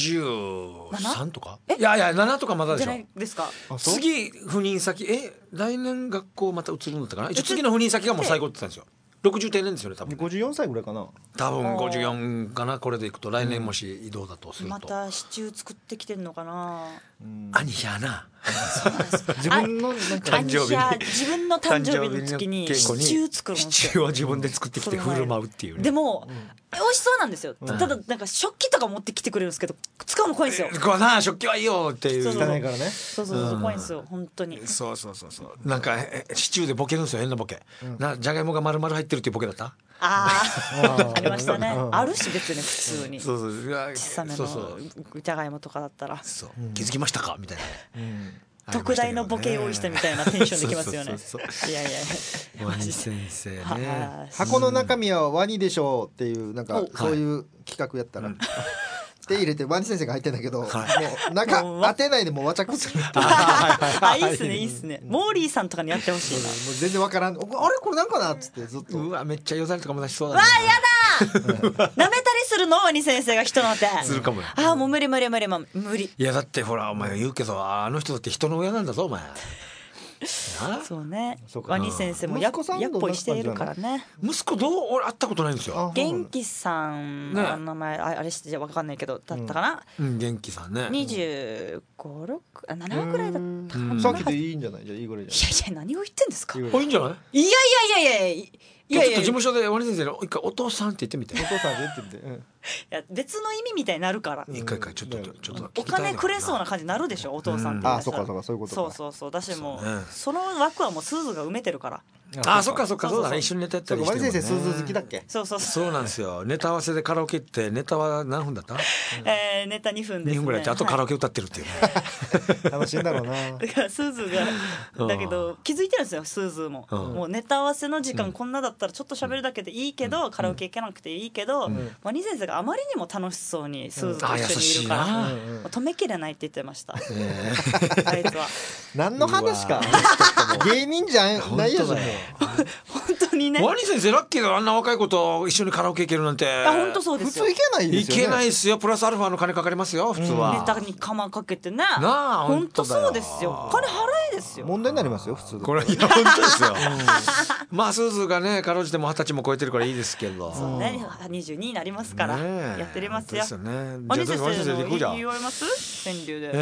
A: ？53とか？いや7とかまだでしょ。
B: じゃないですか。
A: 次赴任先来年学校また移るんだったかな。一応次の赴任先がもう最後って言ったんですよ。60定年ですよね多分。
C: 54歳ぐらいかな。
A: 多分54かな。これでいくと来年もし移動だとすると。
B: またシチュー作ってきてんのかな。
A: 兄やな。
C: 自分の
A: 誕生日に
B: 自分の誕生日の月にシチュー作るんですよ。
A: シチューを自分で作ってきて振る舞うっていうね。
B: でも美味しそうなんですよ。ただなんか食器とか持ってきてくれるんですけど使うの怖いんですよ。
A: こうな食器はいいよっていう。
C: 汚いからね。
B: そう怖いんですよ本当に。
A: そうなんかシチューでボケるんですよ変なボケ。じゃがいもが丸々入ってるっていうボケだった。
B: ありましたね。あるし別に普通に。
A: 小
B: さめのじゃがいもとかだったら。
A: 気づきましたかみたいな。
B: 特大のボケ用意したみたいなテンションできますよね。いや
A: ワニ先生ね。
C: 箱の中身はワニでしょうっていうなんかそういう企画やったら。手入れてワニ先生が入ってんだけど、もう中当てないでもうわちゃくする。
B: いいっすねいいっすね。モーリーさんとかにやってほしいな。
C: もう全然わからん。あれこれなんかなっつってずっと。
A: うわめっちゃよだれとかも出しそうだ。
B: わあやだ。舐めたりするのワニ先生が人の手。
A: するかもよ。
B: もう無理。い
A: やだってほらお前言うけどあの人だって人の親なんだぞお前。
B: そうね。ワニ先生もやっぽいしているからね。
A: 息子俺会ったことないんですよ。
B: 元気さんの名前あれして分かんないけどだったかな。
A: 元気さんね。
B: 25、6、7ぐらいだったかな。
C: さっきでいいんじゃない？じゃあいいぐらいじゃ
B: ない。いや何を言ってんですか。
A: いいんじゃない？
B: いや
A: ちょっと事務所でワニ先生の一回お父さんって言ってみて。
C: お父さんって言ってみて。
B: いや別の意味みたいになるから。
A: 一回ちょっと
B: お金くれそうな感じになるでしょお父さんって。
C: そうかそういうことか。
B: そうだしもその枠はもうスーズが埋めてるから。
A: そっかそうだね。一緒にネタやったりしてるもんね。
C: ワニ先生スーズ好きだっけ？
B: そう
A: なんですよ。ネタ合わせでカラオケ行ってネタは何分だった？
B: ネタ2分ですね。
A: 2分ぐらいってあとカラオケ歌ってるっていう
C: ね。楽しいんだろうな。
B: だからスーズがだけど気づいてるんですよスーズも。もうネタ合わせの時間こんなだったらちょっと喋るだけでいいけどカラオケ行けなくていいけどワニ先生があまりにも楽しそうにスーズと一緒にいるから止めきれないって言ってました。あいつは
C: 何の話か。芸人じゃないやつも。
B: 本当にね。
A: ワニ先生ラッキーだ。あんな若い子と一緒にカラオケ行けるなんて。
B: 本当そうですよ。
C: 普通行けないですよね。
A: 行けないですよ。プラスアルファの金かかりますよ普通は。
B: ネタに釜かけてね。本当そうですよ。金払えですよ。
C: 問題になりますよ普通。
A: これいや本当ですよ。まあスーズがねかろうじても20歳も超えてるからいいですけど。
B: そうね22になりますからやってりますよ。
A: ワ
B: ニ先生の言われます川柳で。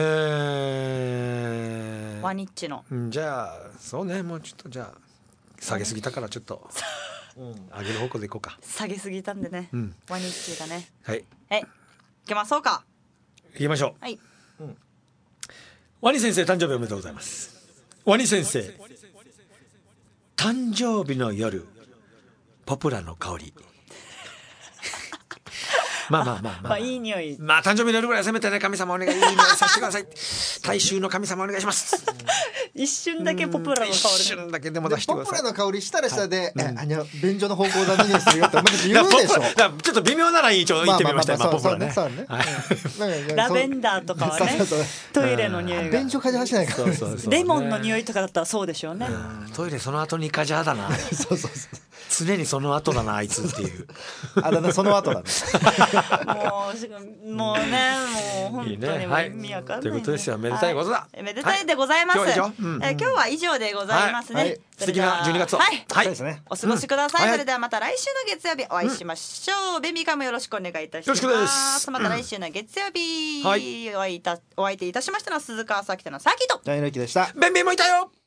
B: ワニッチの。
A: じゃあそうねもうちょっとじゃあ下げすぎたからちょっと上げる方向でいこうか。
B: 下げすぎたんでね。ワニッチがね。
A: はい
B: 行きましょうか。
A: 行きましょう。
B: はい。
A: ワニ先生誕生日おめでとうございます。ワニ先生誕生日の夜ポプラの香りまあ
B: いい匂い。
A: まあ誕生日の夜ぐらいせめてね、神様お願い、いい匂いさせてください。大衆の神様お願いします。
B: 一瞬だけポプラの香り。一
A: 瞬だけでも出してください。
C: ポプラの香りしたらしたで、便所の方向だにするよって私言うでしょ。
A: ちょっと微妙なら一応言ってみましたよ。ポプラね。
B: ラベンダーとかはね、トイレの匂いが。
C: 便所かじはしないから。
B: レモンの匂いとかだったらそうでしょうね。
A: トイレその後にカジャだな。常にその後だなあいつっていう。
C: あだ名その後だね。
B: もうね、もう本当にもう意味わかんない。
A: ということですよ。めでたいことだ。
B: めでたいでございます。今日は以上でございますね。
A: 素敵な12月を。
B: はい。お過ごしください。それではまた来週の月曜日お会いしましょう。ベビーカムよろしくお願いいたします。
A: よろしくです。
B: また来週の月曜日お相手いたしましたのは鈴川咲田のさきと。
C: 大之木でした。
A: ベンビーもいたよ。